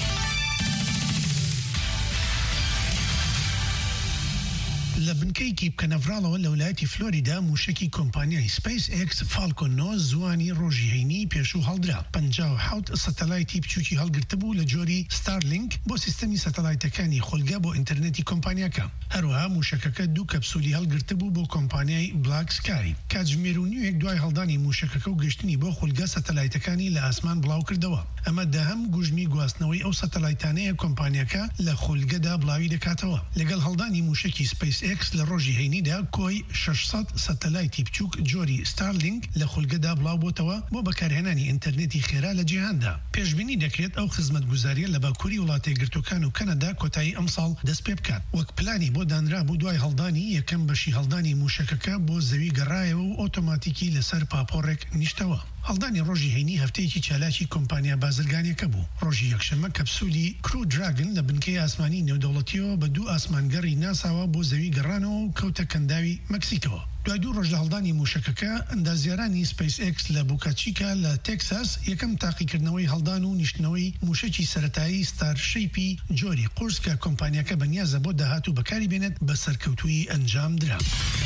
لە بنکەیەکی بکەنەڤراڵەوە لە ویلایەتی فلۆریدا موشکی کۆمپانیای سپیس ئێکس فالکۆن نۆ زوانی ڕۆژی هەینی پێشوو هەڵدرا. پەنجا و حەوت سەتەلایتی بچووکی هەڵگرتبوو لە جۆری ستارلینک بۆ سیستەمی سەتەلایتەکانی خۆلگا بۆ ئینتەرنێتی کۆمپانیاکە. هەروەها موشکەکە دوو کەپسولی هەڵگرتبوو بۆ کۆمپانیای بلاک سکای. کاتژمێر و نیوێک دوای هەڵدانی موشکەکە و گەشتنی بۆ خۆلگا سەتەلایتەکانی لە ئاسمان بڵاو کردەوە. ئەمە داهەم گوژمی گواستنەوەی ئەو سەتەلایتانەیە کۆمپانیاکە لە خۆلگەدا بڵاوی دەکاتەوە. لەگەڵ هەڵدانی موشکی سپیس ایکس لە ڕۆژی هەینیدا کۆی شەشسەد سەتەلایتی بچووک جۆری ستارلینگ لە خولگەدا بڵاو بۆتەوە بۆ بەکارهێنانی ئینتەرنێتی خێرا لە جیهاندا. پێشبینی دەکرێت ئەو خزمەتگوزاریە لە باکووری وڵاتە یەکگرتووەکان و کەنەدا کۆتایی ئەم ساڵ دەست پێ بکات. وەک پلانی بۆ دانرا بوو دوای هەڵدانی یەکەم بەشی هەڵدانی موشەکەکە بۆ زەوی گەڕایەوە و ئۆتۆماتیکی لەسەر پاپۆڕێک نیشتەوە. هەڵدانی ڕۆژی هەینی هەفتەیەکی چالاکی کۆمپانیا بازرگانیەکە بوو. ڕۆژی یەکشەمە کەپسولی کرو دراگن لە بنکەی ئاسمانی نێودەوڵەتیەوە بە دوو ئاسمانگەڕی ناساوە بۆ زەوی گەڕانەوە و کەوتە کەنداوی مەکسیکەوە. دوای دوو ڕۆژ لە هەڵدانی موشەکەکە ئەندازیارانی سپیس ئێکس لە بوکاچیکا لە تێکساس یەکەم تاقیکردنەوەی هەڵدان و نیشتنەوەی موشەکی سەرەتایی ستارشیپی جۆری قورس کە کۆمپانیاکە بەنیازە بۆ داهاتوو بەکاری بێنێت بە سەرکەوتووی ئەنجام درا.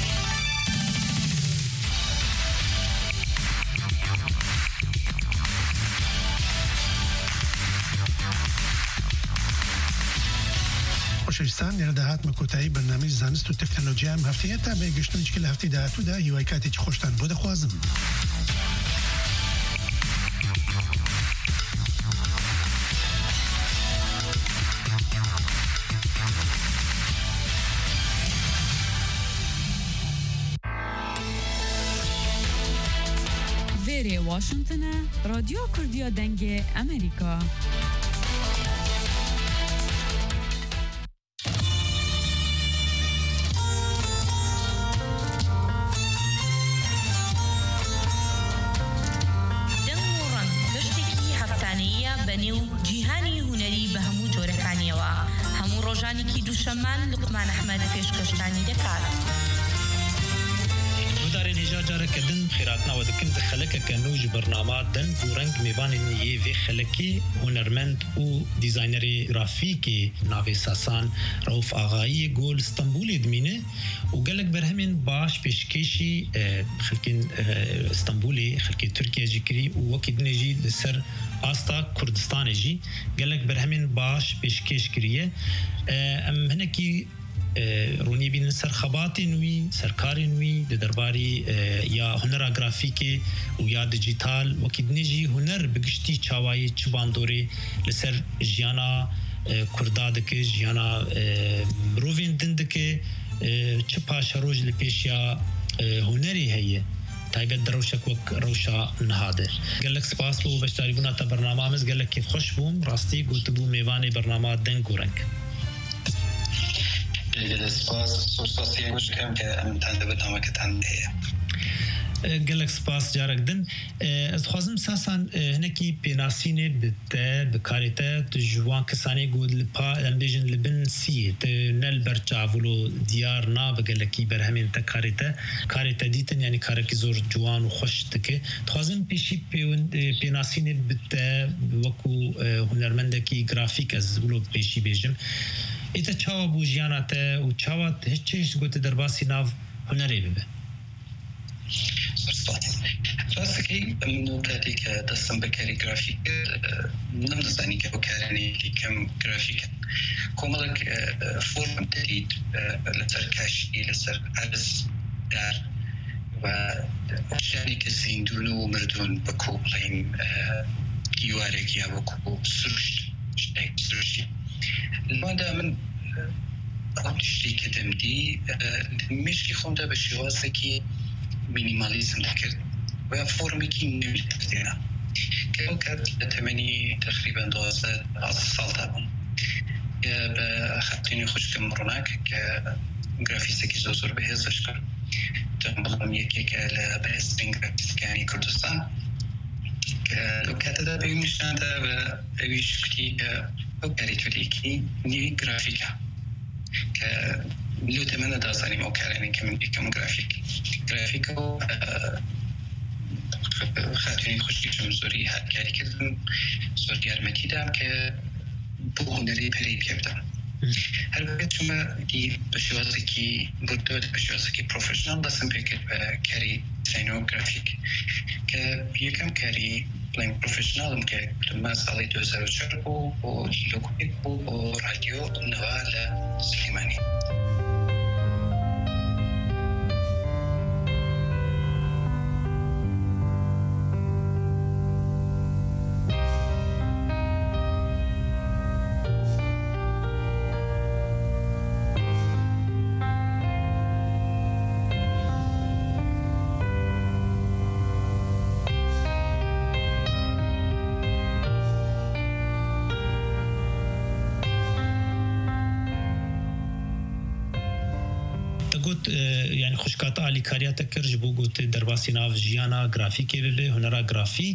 خۆشەویستان لێرە داهاتمە کۆتایی بەرنامەی زانست و تەکنۆلۆژیا ئەم هەفتەیە تا بەیەگەشتنێکی لە هەفتەی داهاتوودا هیوای کاتێکی خۆشتان بۆ دەخوازم. وێرێ واشنتنە رادیۆ کوردیا دەنگێ ئەمریکا. دوشەمان لوقمان ئەحمەد پێشکەشتانی دەکات. دارên hêjacareke din xêratnawe dikin di xelekeke nû ji bernama deng û reng mêvanên yê vê xelekê hunermend û dîzaynerê grafîkê navê Sasan Rauf Ağayî gol Stenbolê dimîne û gelek berhemên baş pêşkêşî xelkên Stenbolê xelkê Tirkiye jî kirî û wekî dinê jî li ser asta Kurdistanê jî gelek berhemên baş pêşkêş kiriye. Em hinekî رونی بین سر خباتی نوی سرکاری نوی د درباری یا هنر گرافیکی و یا دیجیتال وکی دنیجی هنر بگشتی چاوایی چباندوری لسر جیانا کردادکه جیانا مروفین دندکه چه پاشا روز لپیشیا هنری هیه تایبت در روشک وک روشا نهاده گلک سپاس بو بشتاری بونا تا برنامه همز گلک کیف خوش بوم راستی گوت بو میوان برنامه دنگ و رنگ سپاس سوساسیه گوش کم که امتحان دبت همه که تنده گلک سپاس جارک دن از خوازم ساسان هنکی پیناسینه بده بکاریته جوان کسانی گود لپا امبیجن لبن سیه نل برچاولو دیار ناب گلکی برهمین تا کاریته کاریته دیتن یعنی کارکی زور جوان و خوش تکه خوازم پیشی پیناسینه بده وکو هنرمندکی گرافیک از ولو پیشی بیجم ایتا چاوا بو جیاناته و چاوا هیچ چیش گوته در باسی ناو هنری ببه راسته که منو کاتی که دستم بکاری گرافیک نمدستانی که بکارنی کم گرافیک کوملک فرم تريد لسر کاشی لسر عرض دار و شانی که زیندون و مردون بکو بلیم گیوارک یا بکو سروشت شتاک سروشتی الماده من قدشتی کدم دی مشکی خونده به شوازه که مینیمالیزم دکرد و فرمی که نمیدید دینا که اون کد تمنی تقریبا دوازده از سال تابون به خطینی خوشکم مرونک که گرافیسه که زوزور به هزش کرد تنبالم یکی که لبهسترین گرافیسکانی کردستان که لو کده دا بیونشن دا و اویش کتی که او کاریتولی که نیوی گرافیکه که لو تمنه دازانی مو کارنی که من بیکم گرافیک گرافیک و خاطرین خوشی چم زوری هر کاری کردم زور گرمتی دام که بو هنری پرید کردم هر وقت شما دی بشوازی که بودو بشوازی که پروفشنال دستم بکرد به کاری دیزاین گرافیک که یکم کاری بلین پروفشنالم که لما سالی دو هزار و چهار بو و لوکویک بو و رادیو نوال سلیمانی تقول يعني خشكات على كاريات كرج بوجوت درباسي ناف جيانا جرافيكي ببه هنرا جرافيك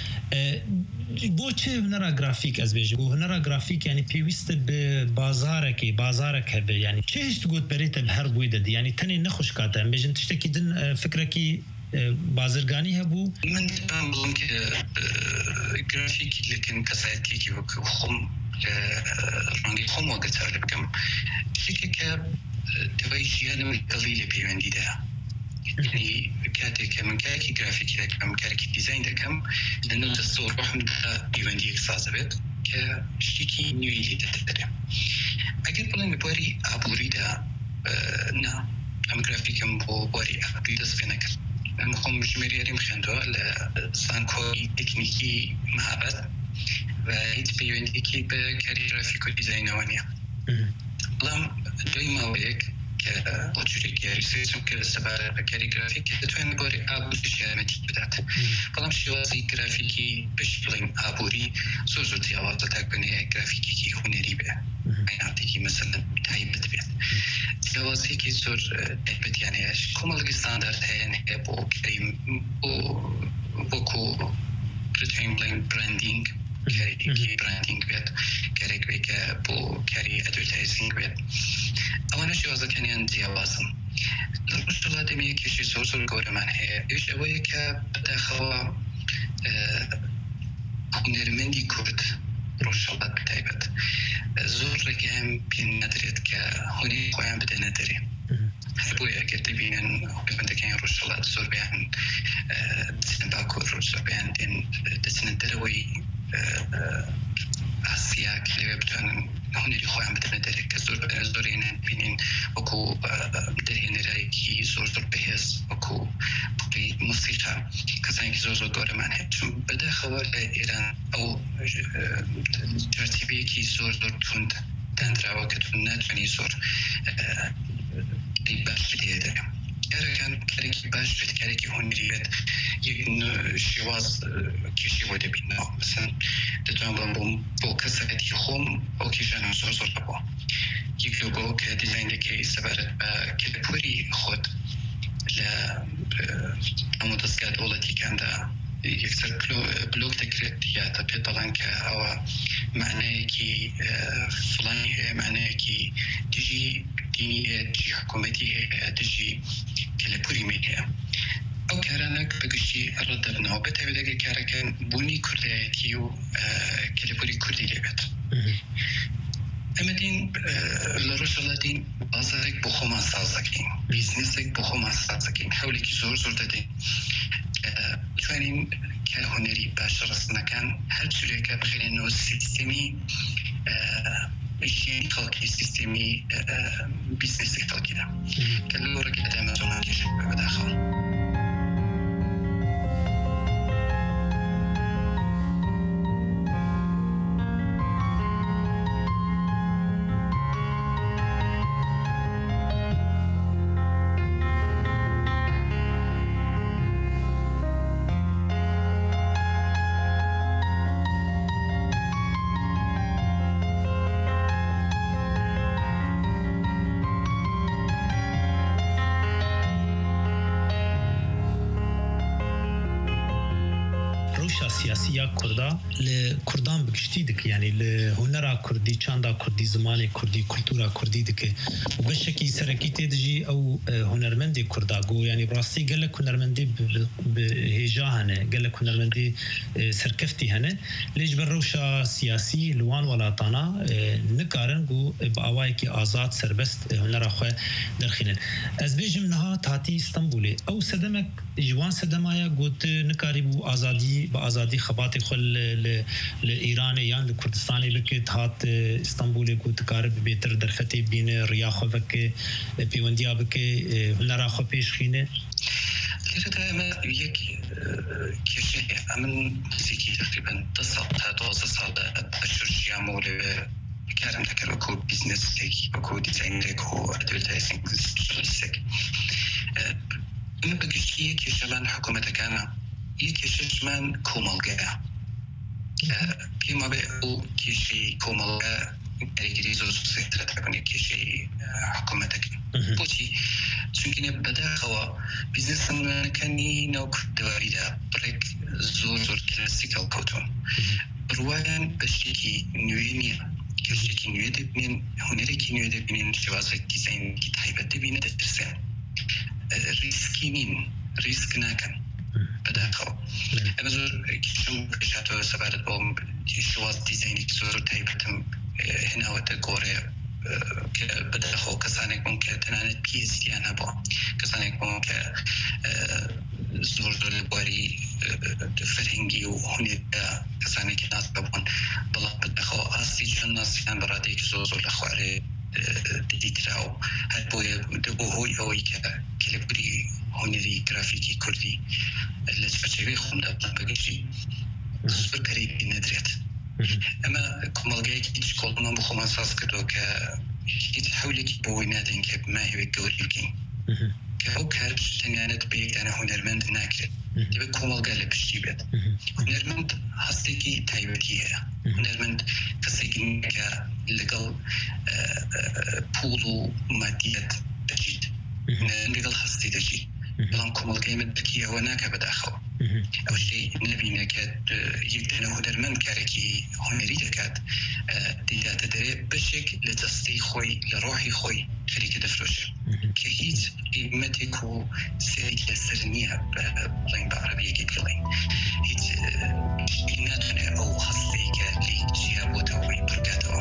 بوچه هنرا جرافيك از بيجي هنرا جرافيك يعني بيوست ببازارك بازارك هبه يعني چهش تقول بريت بهر بويدد يعني تاني نخشكات ام بيجن تشتكي دن فكركي بازرگانی هبو من بظن که گرافیکی لکن کسایتی که خم رنگی خم وقت هر بکم شکل که دوای جیان من قلیل پیوندی ده يعني كاتي كمن كاكي جرافيكي لكم كاكي ديزاين دكم لأنه تصور روح من بيوندي إكسازبت كشتيكي نيويلي تتدري أجل بلن بوري أبوري دا نا أم جرافيكم بوري أبوري دا سفينكر مخم جمهورية مخندو لسانكوي تكنيكي مهابت وعيد بيونديكي بكاري جرافيكو ديزاينوانيا بلام دوي ماويك كوتشوريك ريسيرش ممكن السبارة بكاري جرافيك تتوين بوري أبوري شيامتي بدات بلام شوازي جرافيكي بشكلين أبوري زور زور تياوات تاكبني جرافيكي كي هنري به عيناتي مثلا تايبت بيت تياوازي كي زور تايبت يعني اش كومال ستاندرد هين بو كريم بو بوكو بتوين بلين براندينج كاري كي براندينج بيت كاري بيك بو كاري ادفرتايزينج بيت أنا شوازة كان عندي أوازم المشكلة دمية كيشي زور زور قولمان هي إيش أوي كبدا خوا هنرمندي كورد روشالات بتايبت زور رقم بين ندريت كهوني خوان بدا ندري هبويا كتبين هو كان روشالات زور بيان دسن باكور زور بيان دين دسن دروي آسیا که بتوانن هنری خواهم بدن در کسر زورین بینین وکو درین رایکی زور زور بهس وکو بی موسیقی کسانی که زور زور داره منه چون بده خبر ایران او ترتیبی که زور زور تند دندرا و کتون نتونی زور بیباش دیده دارم كان كاريكي باش بيت كاريكي هنري بيت يجن شواز كيشي وده بينا مثلا تتوان بو بو كساتي خوم او كيشان زور زور بو يجلو بو كديزاين دكي سبارت با كالبوري خود لا امودسكات اولتي كان دا يكسر بلوك تكريت يا تبي طلعن كأو معناه كي فلان معناه كي تجي دينية تجي حكومتي تجي كالبوري ميها أو كارنك بقشي الرد بناو بتابع كاركان بني كرديتي و كالبوري كردي لبت أما دين لرجالتين بازارك بخوما سازكين بيزنسك بخوما سازكين حولك زور زور تدين توانين كهنري باشر سنكان هل شركة بخلينه سيستمي اشياء خلقي سيستمي بيزنس خلقي ده كله رجع دائما زمان كشف بداخل سیاسیه کردا لکردان بکشتی دک یعنی لهنرا کردی چاندا کردی زمان کردی کلتورا کردی دک و بشکی سرکی تدجی او هنرمندی کردا گو یعنی براستی گله هنرمندی بهجا هنه گله هنرمندی سرکفتی هنه لیج بر روشا سیاسی لوان ولاتانا نکارن گو باوای کی آزاد سربست هنرا خو درخینن از بیجم نها تاتی استانبول او سدمک جوان سدمایا گوت نکاری بو آزادی با آزادی خبات خل لإيران يان لكردستان لك هات اسطنبول كنت كارب بيتر درفتي بين رياخ بك بيونديا بك نرا خو بيشخينه دائما يك كشيء من سيكي تقريبا تصل توصل صار اشهر يعمل كارم ذكر كو بزنس لك كو ديزاين لك كو ادفرتايزنج سك انا بقشتي كشلان حكومه كان يكشف من كومالجا بيما بيقول كشي كومالجا ريجريزو سيترا تكون كشي حكومتك بوتي چونکە بەداخەوە بیزنسەکانی ناو کوردەوەریدا بڕێک زۆر زۆر کلاسیکەڵ کەوتون بڕوایان بە شتێکی نوێ نییە کە شتێکی نوێ دەبینێن هونەرێکی نوێ دەبینێن شێوازێک دیزاینێکی تایبەت دەبینە دەترسێن ریسکی نین ریسک ناکەن بەداخەوە ئەمە زۆر کیشم پێشاتەوە سەبارەت بۆم شێواز دیزاینێکی زۆر تایبەتم هێناوەتە گۆڕێ بەداخەوە کەسانێک بوون کە تەنانەت پی ئەچ دییان هەبووە کەسانێک بوون کە زۆر زۆر لە بواری فەرهەنگی و هونێردا کەسانێکی ناسکە بوون بەڵام بەداخەوە ئاستی چۆن ناسیان بە ڕادەیەکی زۆر زۆر لە خوارێ دیترا و هەر بۆیە بۆ هۆی ئەوەی کە کلێبوری هونەری گرافیکی کوردی لە سەرچەوەی خۆمدا بەگەشتی زۆر کەرێکی نەدرێت ئەمە کۆمەڵگەیەکی هیچ کۆڵمان بۆ خۆمان ساز کردەوە کە هیچ هەولێکی بۆی نادەین کە ماهێوەی گەوری بکەین کە ئەو کار تەنیانەت بە یەکدانە هونەرمەند ناکرێت دەبێت کۆمەڵگا لە پشتی بێت هونەرمەند هەستێکی تایبەتی هەیە هونەرمەند کەسێکی کە لەگەڵ پوڵ و مادیەت دەچیت لەگەڵ هەستی دەچیت بەڵام کۆمەڵگەی مدەکی ئەوە ناکە بەداخەوە ئەو شتەی نەبینە کە یەکدانە هونەرمەند کارێکی هونەری دەکات دیداتە دەرێت بەشێک لە دەستەی خۆی لە ڕۆحی خۆی خەریکە دەفرۆشێت کە هیچ قیمەتێک و سێک لەسەر نییە بڵین بە عەرەبییەکی بڵین هیچ شتی ناتوانێت ئەو هەستەی کە لی چیا بۆتەوەی بڕکاتەوە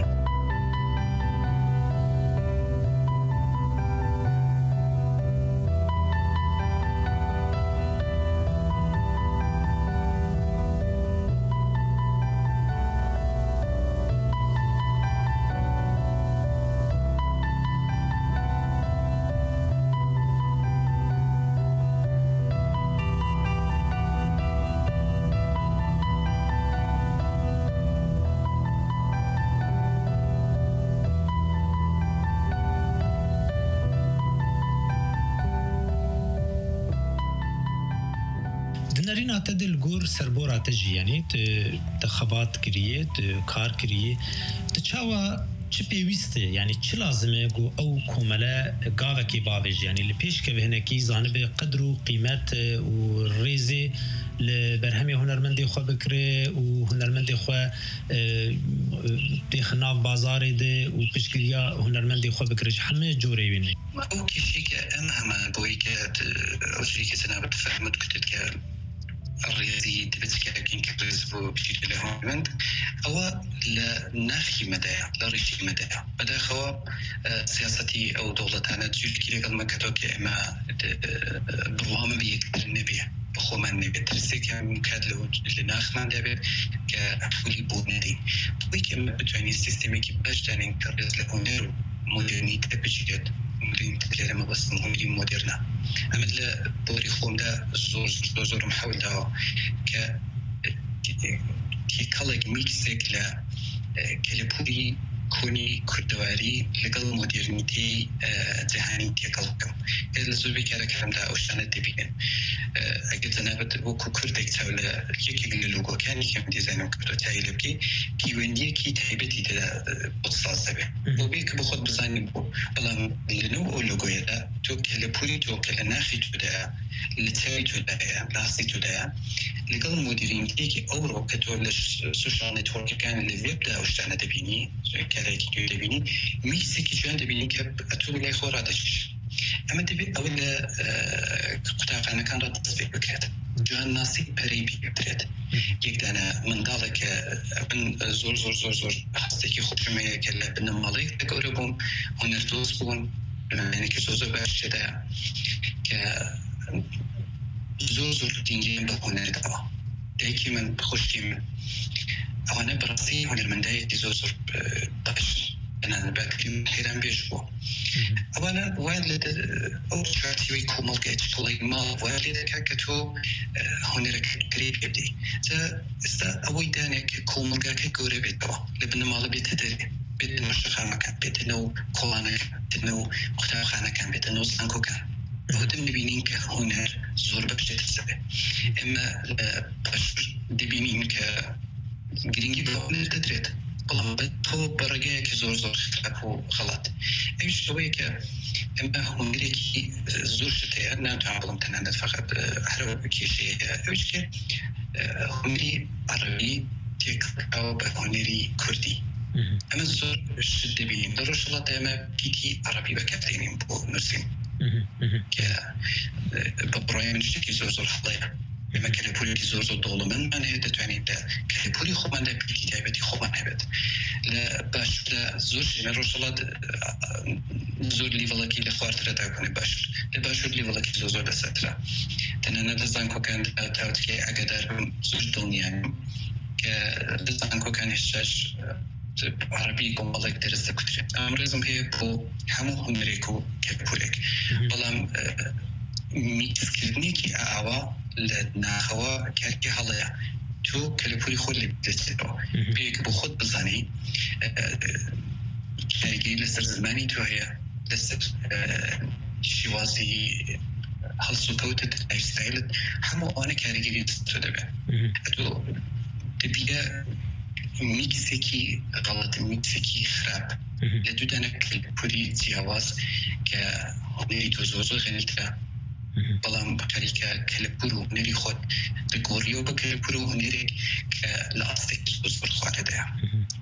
هاتە دلگور سەربۆراتە ژیانی دەخەبات کریە کار کریە چاوە چ پێویستە یعنی چ لازمێ گو ئەو کۆمەلە گاوێکی باوێژ ینی لە پێشکەوێنێکی زانبێ قدر و قیمەت و ڕێزێ لە بەرهەمی هونەرمەندی خۆ بکرێ و هونەرمەندی خۆ دێخناو بازارێ دێ و پشتگیریە هونەرمەندی خۆ بکرێ هەمێ جۆرێ وێنێ ئەو کێشێکە ئەم هەمە بۆی کە ئەو شتێکی جەنابەت فەرمووت کردت کە الرياضي تبتكاكين كبرز بو بشكل هونمند أو لا ناخي مدايا لا ريشي مدايا بدا خوا سياستي أو دولتانا تجيل كي لقل مكتوك إما برهام بيكتر النبي بخو من نبي ترسيك مكاد له لناخ من دابي كحولي بونادي بويك إما بتواني السيستمي كي باش تاني كبرز لهونيرو مودرنيتي بشكل مدرنيتي كلمة بس مهمين مودرنا أما بوري خوم دا زور زور زور محاول دا ك كي كلاج ميكسك لا كلبوري كوني كردواري لقل مودرنيتي جهاني تيكلكم هذا الزوبي كذا كلام دا أوشتنا تبين أجد أنا بد وكو كردك تولى يكي من اللوجو كان يكمل ديزاين وكرد تاعي لبكي كي ويندي كي تحبتي تلا بتصل سبع وبيك بخد بزاني بو بلا لنو اللوجو يدا تو كلبوري تو كلناخي تو دا لتاوي تو دا لاستي تو دا لقل مودرنيتي كي أورو كتول السوشيال نتورك كان اللي بيبدأ أوشتنا تبيني كلاكي تبيني ميكسيكي جوان تبيني كب أتول لا خوراتش أما تبي أولا قطع أنا كان رد تصفيق بكرة جوان ناسي بريبي بكرة يقدر من ذلك أبن زور زور زور زور حسيت يخوف شوية كلا بن مالك تقربهم ونرتوس بون يعني كسوزو باش كذا ك زور زور تنجيم بهونر دوا دايكي من بخشي من أنا براسي هونر من دايك زور زور باش أنا بكلم حيران بيشبو أولا والد أو شرطي ويكون ملقى تشتغل مال والد كاكتو هنرك قريب يبدي تا استا أوي دانك كل ملقى كقريب يدوا لبنا مال بيتدري بيت مشخان مكان بيت نو كلانك بيت نو مختار خانة كان بيت نو سانكو كان هدم نبينين كهنر زور بكشة السبب إما باش دبينين ك جرينجي بهنر تدريت بەڵام بە تۆ بەڕێگەیەکی زۆر زۆر خراپ و غەڵات ئەویش ئەوەیە کە اما هنريكي زور شتاء ناتو عبلم تناند فقط هرو كيشي اوشك هنري عربي تيك او هنري كردي اما زور شد بين دروش الله تاما بيتي عربي بكاترين بو نسين ك ببرايم نشتكي زور زور حضير بما كالبولي زور زور دولو من من هيدا تواني دا كالبولي خوب من دا بيتي تايبتي خوب من هيبت لا باش لا زور من روش الله زور ليفلكي لخوارت ردا كوني باش لباشور ليفلكي زور زور لساترا تنانا دزان كو كان تاوتكي اقدار زور دونيا كدزان كو كان هشاش عربي كم الله يقدر يستكتر. أمرزم هي بو همو هنريكو كبولك. بلام ميتسكلني كي أعوا لناخوا كاركي هلايا. تو كلبولي خود اللي بتستو. بيك بخود بزاني. كاركي لسر زماني تو هي لسر شوازي هل سكوتت أي ستايل همو أنا كاركي بتستو. تو تبيه ميكسيكي غلط ميكسيكي خراب لدو دانك البوري تياواز كهنري توزوزو غنيترا بلام بكاريكا كالبورو هنري خود دقوريو بكالبورو هنري كالأصدق توزور خوات دايا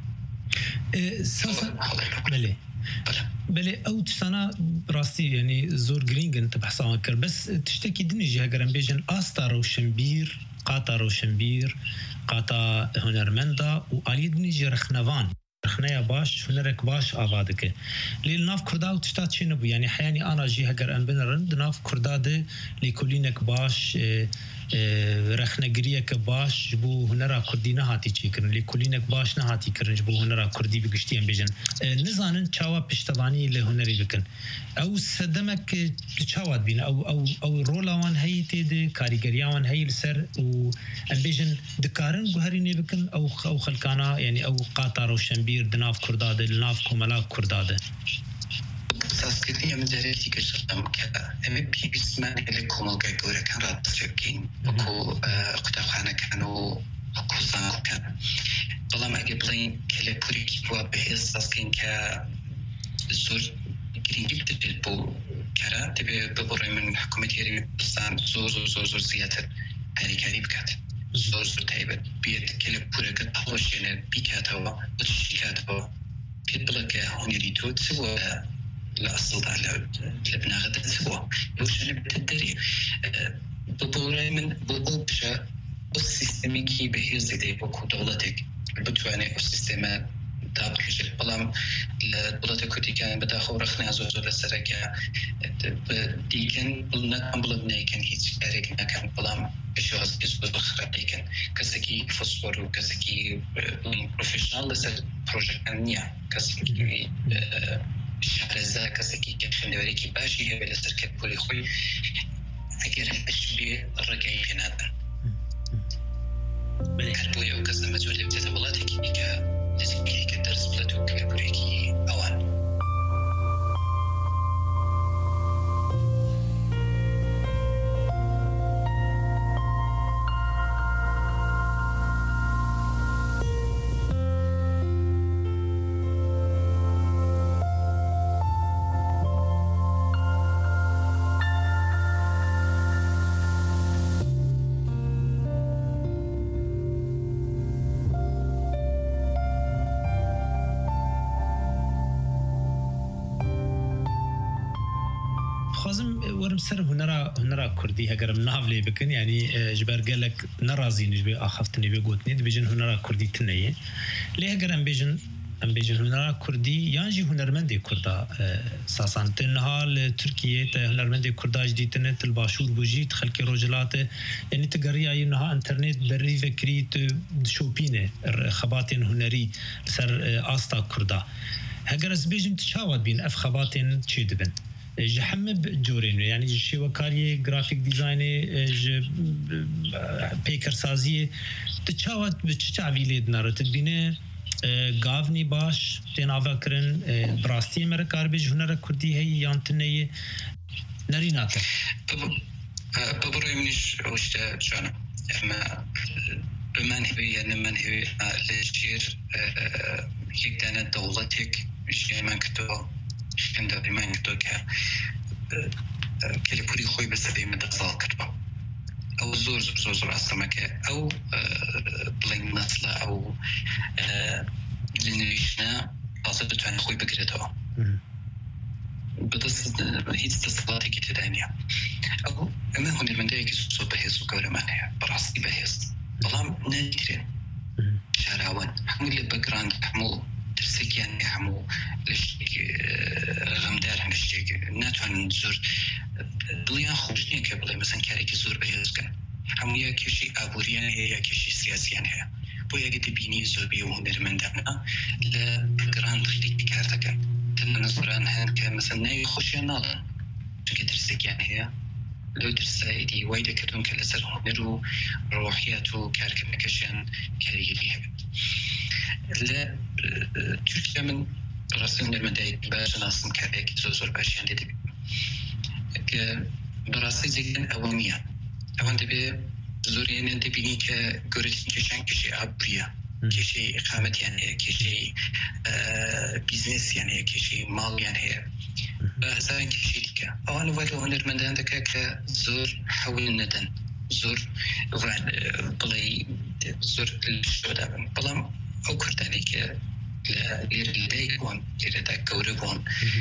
ساسا بلي بلي او تشتانا راستي يعني زور جرينجن تبحثا كر بس تشتكي دنيجي هاجران بيجن آستا روشنبير قاطا روشنبير قاطا هنرمندا وآليد نيجي رخنوان رخنايا باش هنرك باش آبادك ليل ناف كردا وتشتات شي نبو يعني حياني أنا جي هجر أن بنرند ناف كردا ده ليكولينك باش رخنگریه که باش بو هنرا کردی نه هاتی چی کرن لیکولینک باش نه هاتی کرن بو هنرا کردی بگشتی ام بیجن نزانن چاوا پشتوانی له هنری بکن او صدمک چاوات بین او او او رولوان هی تید کاریگریان هی لسر و ام بیجن دکارن گوهری نه بکن او او خلکانا یعنی او قاطر و شنبیر دناف کرداده لناف کوملا کرداده ساسكتي من جريتي كشرم كذا أم بي بسمان اللي كومل كجورة كان رات سكين وكو قطعنا كانوا وكو سانكو كان والله ما قبلين كله بوري كيبوا بحس ساسكين ك زور جرينجي بتجيبوا كرا تبي ببرر من حكومة هيري بسان زور زور زور زور زيادة هذه كريب كات زور زور تايبت بيت كله بوري كتحوش يعني بيكاتوا وتشيكاتوا كتبلك هنريتو تسوى الأصل على لبنان غدا سوا وش أنا بتدري بطورة من بقوبشة السيستميكي بهيز دي بكو دولتك بتواني السيستم تابع كجل بلام الدولة كودي كان بدأ رخنا زوج ولا سرقة دي كان بلنا بلنا كان هيك أريك ما كان بلام بشوز بزوج بخرب دي كان كسكي فوسفور وكسكي بروفيشنال لسه بروجكت نيا كسكي شهرزا كسكي كان دوريكي باشي هي بالسركة بولي خوي أجر أشبه الرجعي في نادر كربوي أو كذا مجهول بتتبلاتك كا لازم كي كدرس بلاتو كربويكي أوان سر هنرا هنرا كردي هجرم نافلي بكن يعني جبر قالك نرازي نجبي أخفتني بيقوتني بيجن هنرا كردي تنية ليه هجرم بيجن أم بيجن هنرا كردي يانجي هنرمندي كردا ساسان تنها تركيا هنرمندي كردا جديدة الباشور بوجيت خلك رجلات يعني تجري أينها إنترنت بري فكريت شوبينه خباتين هنري سر آستا كردا هجرس بيجن تشاوت بين أف خباتين تشيد بنت جحمب جورين يعني شي وكالي جرافيك ديزايني ج بيكر سازي تشاوت بتشعبي ليدنا رتبينه غافني باش تناوا كرن براستي مركار بيج هنر كردي هي يانتنيه نرينات ببري منيش وش جانا اما بمن هي يعني من هي لشير يقدر دولتك شيء ما كتو عند بما يكتوك کەلیپوری خۆی بەسەبێ مەدەزاڵ کردەوە ئەو زۆر زۆر زۆر ئاسەمەکە ئەو بڵین نەسڵە ئەو جنریشنە ئازە دەتوانێت خۆی بگرێتەوە بەدەست هیچ دەسەڵاتێکی تێدا نییە ئەو ئەمە هونەرمەندەیەکی زۆر بەهێز و گەورەمان هەیە بەڕاستی بەهێز بەڵام نەدیرێن شاراون هەموو لە بەگراند هەموو ترسێکیان هەموو لە شتێک غەمدار هەمە شتێک ناتوانن زۆر دڵیان خۆش نییە کە بڵێ مەسەن کارێکی زۆر بەهێز بکەن هەموو یا کێشی ئابووریان هەیە یا کێشی سیاسیان هەیە بۆ یەکە دەبینی زۆربەی و هونەرمەندانە لە بەگراند خلێکی کار دەکەن تەنە نەزۆران هەن کە مەسەن ناوی خۆشیان ناڵن چونکە ترسێکیان هەیە لەو ترسایەتی وای دەکردون کە لەسەر هونەر و ڕۆحیات و کارکردنەکەشیان کاریگەری هەبێت لە تورکیا من ڕاستی هونەرمەندای باش ناسم کارێکی زۆر زۆر باشیان لێ دەبێت کە بەڕاستی جێگەن ئەوە نییە ئەوان دەبێت زۆریان دەبینی کە گەورەترین کێشیان کێشەی ئابووریە کێشەی ئیقامەتیان هەیە کێشەی بیزنسیان هەیە کێشەی ماڵیان هەیە بە هەزاران کێشەی دیکە ئەوان وای لە هونەرمەندان دەکا کە زۆر هەوڵ نەدەن زۆر بڵێ زۆر شتۆدا بن بەڵام ئەو کوردانی کە لێرە لەدایک بوون لێرەدا گەورە بوون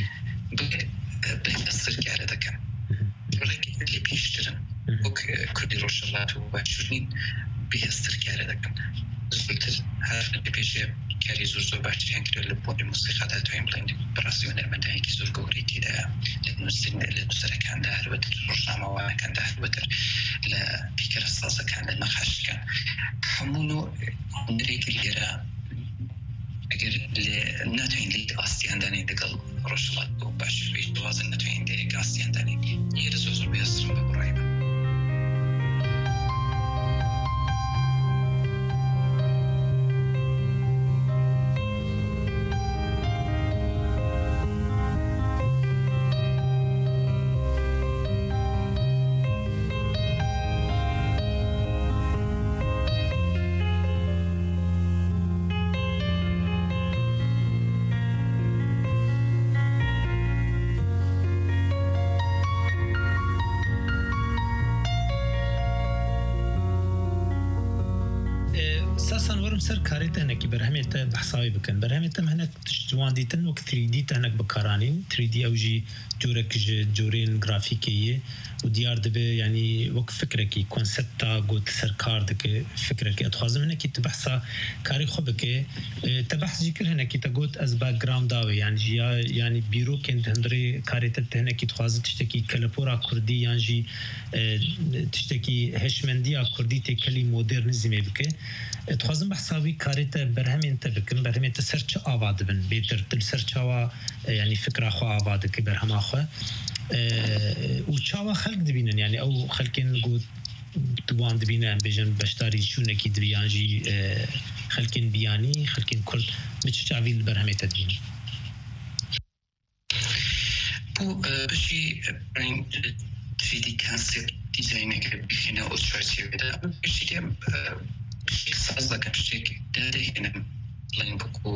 بەهێزتر کارە دەکەن ڕێکی لێ پێشترن وەک کوردی ڕۆژهەڵات و باشوورنین بەهێزتر کارە دەکەن زۆرتر هەر لە پێشێ کاری زۆر زۆر باشتریان کرد لە بۆنی موسیقادا توانین بڵێن بەڕاستی هونەرمەندایەکی زۆر گەورەی تێدایە لە نووسین لە نووسەرەکاندا هەروەتر ڕۆژنامەوانەکاندا هەروەتر لە پیکەرە سازەکان لە نەخاشەکان هەموو هونەرێکی لێرە ئەگەر ناتوانین لێ ئاستیاندانی لەگەڵ ڕۆژهەڵات و باشووری دوازن ناتوانین لێ ئاستیاندانی لێرە زۆر زۆر بەهێزترن بە بڕای من سەر کارێتە هەنێکی بەرهەمێتە بەحساوی بکەن بەرهەمێتە هەنێک جوان دیتن وەک تریدیتە هەنێک بەکارانین تریدی ئەوژی جۆرەك جۆرێن گرافیکەیە و دیار دەبێ ینی وەک فکرێکی کۆنسپتا گوت سەر کار دەکە فکرێکی ئەتخوازم هەنێکی تبەحسا کاری خۆ بکێ تەبەحزی کرد هەنێکی تەگوت ئەس باکگراونداوێ یانجی ینی بیرۆکێن هەندرێ کارێتە هەنێکی تخوازت تشتێکی کەلەپۆرا کوردی یانجی تشتێکی هێشمەندیە کوردی تێکەلی مۆدرنیزمێ بکە دخوازم بەحساوی کارێتە بەرهەمێنتە بکن بەرهەمێتە سەر چ ئاوا دەبن بێتر دل سەر چاوە ینی فکراخوا ئاوا دەکە بەرهەماخوا و چاوە خەلک دەبینن ینی ئەو خەلکێن گوت دوان دەبینە بێژن بەشداری چوونێکی دریانجی خەلکێن بیانی خەلکێن کورد بچ چاوی بەرهەمێتە دبین بۆ بەشی تریدی کانسپت دیزاینەکە بخینە ئەو چوارچێوێدا بەشی دێم شتێک ساز دەکەم شتێک دادەهێنم بڵێن بکو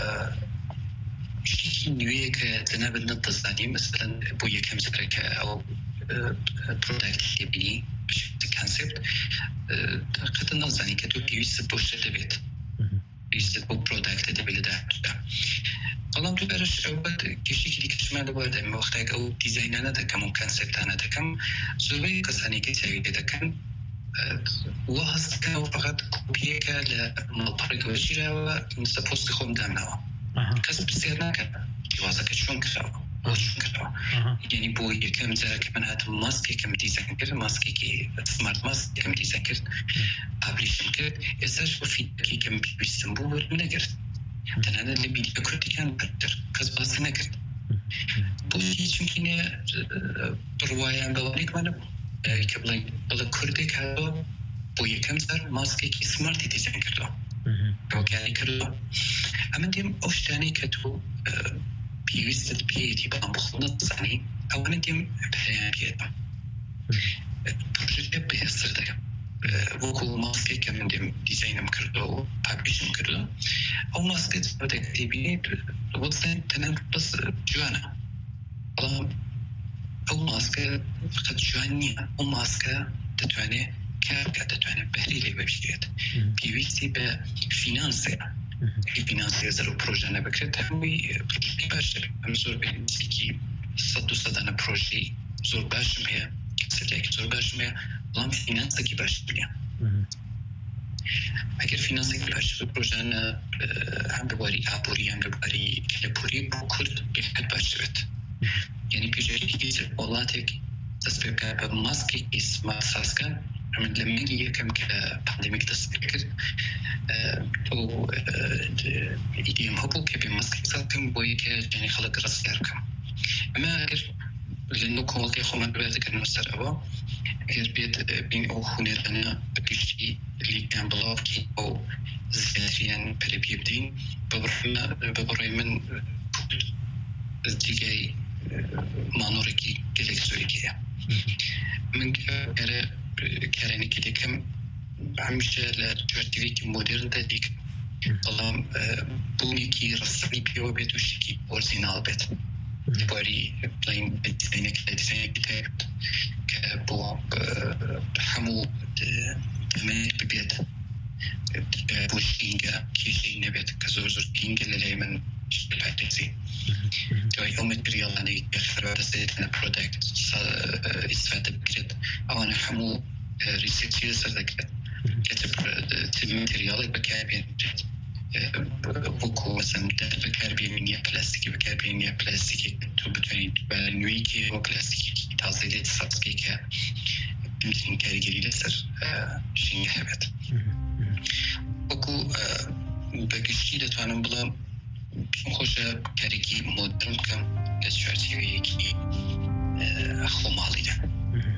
شتێکی نوێیە کە جەنابەت نەدەزانی مەسەلەن بۆ یەکەم جارێکە ئەو پرۆداکتی دەبینی بەشێکی کانسپت قەتە نازانی کە تۆ پێویستت بۆ شتە دەبێت پێویستت بۆ پرۆداکتە دەبێت لە داهاتوودا بەڵام تو بەرش ئەو کێشێکی دیکەشمان لەوە دەم وەختێک ئەو دیزاینانە دەکەم و کانسپتانە دەکەم زۆربەی کەسانێکی چاوی لێ دەکەن وە هەستەکە و فقط کۆپیەکە لە ماڵپەڕێکەوە ژیراوە نسە پۆستی خۆم دامناوە کەس پرسیار ناکەن جیوازەکە چۆن کراوە بۆ چۆن کراوە یعنی بۆ یەکەم جارێکە من هاتم ماسکێکم دیزاین کرد ماسکێکی سمارت ماسکێکم دیزاین کرد ئابلیشم کرد ئێستاش بۆ فیدبەکی کەم پێویستم بوو وەرم نەگرت تەنانەت لە میدیا کوردیەکان بەرتر کەس باسی نەکرد بۆچی چونکی ڕوایان بەوانێکمانە بوو کە بڵێن بڵێ کوردێک هاتەوە بۆ یەکەم جار ماسکێکی سمارتی دیزاین کردەوە ڕۆکاری کردەوە ئەمە دێم ئەو شتانەی کە تۆ پێویستت پێیەتی بەڵام بخۆ نەزانی ئەوانە دێم پەیان پێێتە پرۆژەکە بەهێزتر دەکەم وەکو ماسکێک کە من دێم دیزاینم کردەوە و پابلیشم کردەوە ئەو ماسکت دەبینێت وەزن تەنان بەس جوانە بەڵام ئەو ماسكه فقط جوانيه وماسكه تتواني كاركه تتواني بهري لي ببشيت بيويسي بفينانسيا فينانسيا زر بروجه انا بكرت همي بروجه باش مزور بنسكي صد وصد انا بروجي زور باش مية سلك زور باش مية لام فينانسا كي باش بليا اگر فینانسی که باشه پروژه هم بباری آبوری هم بباری کلپوری بکرد بهت باشه بد یعنی پیشگی که اولاتی دست به به ماسکی اسم اساسکن من لما یکم که پاندمیک دست بکرد تو ایدیم هبو که به ماسکی ساکن بایی که یعنی خلق رسیار کم اما اگر لأنه كوالتي خمان ببعد كان مسترعبا اگر بيت بين او هنرنا بكشي اللي كان بلاوكي او زيادريان بري بيبدين ببري من ديجاي مانوركي جلكسوريكيا من كاره كارني كده كم عمشة لجوارتيفيك مودرن تديك والله بوني كي رسمي بيو بيت وشكي اورزينال بيت باري بلاين ديزاينك ديزاينك كتاب كبو بحمو دمائر ببيت بوشينجا كيشي نبيت كزور زور كينجا اللي من شبه توي يوم الريال أنا يكفر هذا سيد أنا برودكت استفادة بكرت أو أنا حمو ريسيرشي سردك كتب تماتيريال بكابين بوكو مثلا بكاربينية بلاستيكي بكاربينية بلاستيكي تو بتواني بنويكي وبلاستيكي تازيلي تصدقي كا يمكن كاريجري لسر شيء حبت بوكو بقشتي دتوانم بلا خوشة كاريجي مودرن كم لشوارتي ويكي أخو مالي ده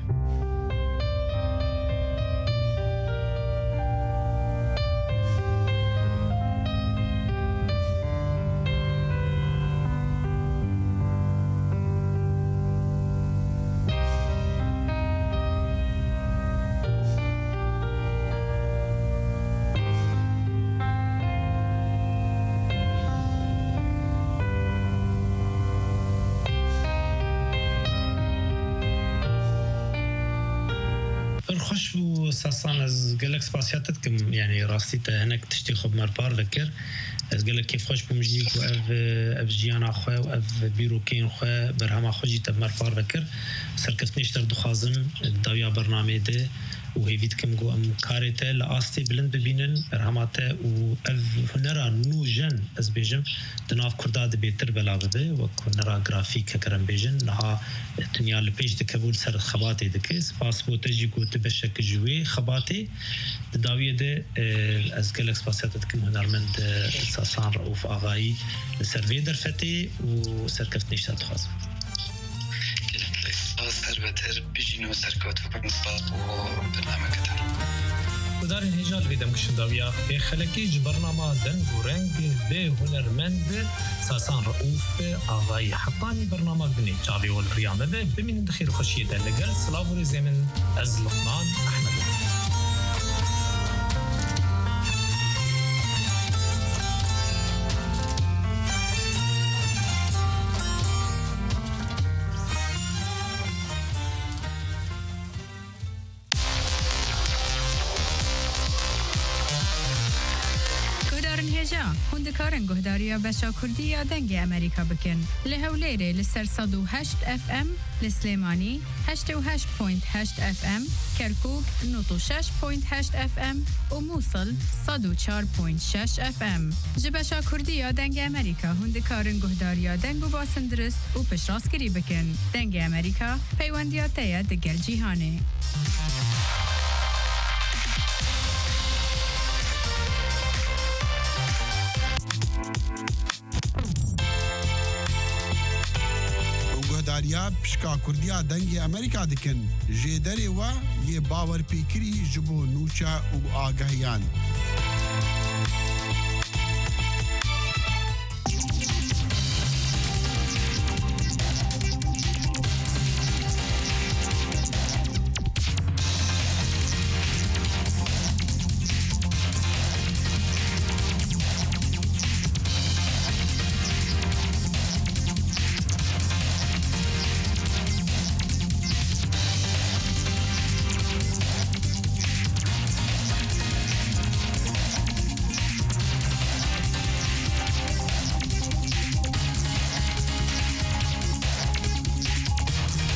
اساسا از گلک سپاسیاتت کم یعنی راستی ته هنک تشتی خوب مرپار ذکر از گلک کیف خوش بمجدی کو اف اف جیانا خو و اف بیروکین خو برهم خوجی ته مرپار ذکر سرکست نشتر دخوازم داویا برنامه ده و هیوید کم گو ام کارته لاستی بلند ببینن برهماته و اف هنرا نو جن از بیجم دناف کرداد بهتر بلاغده و هنرا گرافیک کرم بیجن نها دنیا لپیش دکبول سر خباته دکس پاسپورت جی کو تبشک جوی خباته داویه ده از گلکس پاسیاتت کم هنرمند اساسان رؤوف آغایی سروی درفتی و سرکفت نشتر دخوازم سربتر بيجينو سركوت وبنصات وبرنامج كتر ودارين هجال بيدم كشنداويا بخلكي جبرنامه دن ورنج به هنرمند ساسان رؤوف آغاي حقاني برنامج بني جافي والريامه به بمن دخير خشيه دلقل سلافوري زمن از لقمان احمد هندکارن گهداریا بچا کردی یا دنگ امریکا بکن لهولیره لسر صد و هشت اف ام لسلیمانی هشت و هشت پوینت هشت اف ام کرکوک نوت و شش پوینت هشت اف ام و موصل صد و چار پوینت شش اف ام جبچا کردی یا دنگ امریکا هندکارن گهداریا دنگ و باسندرست و پشراسکری بکن دنگ امریکا پیوندیاته دگل جیهانه داریا پشکا کردیا دنگ امریکا دکن جدری و یه باور پیکری جبو نوچا و آگاهیان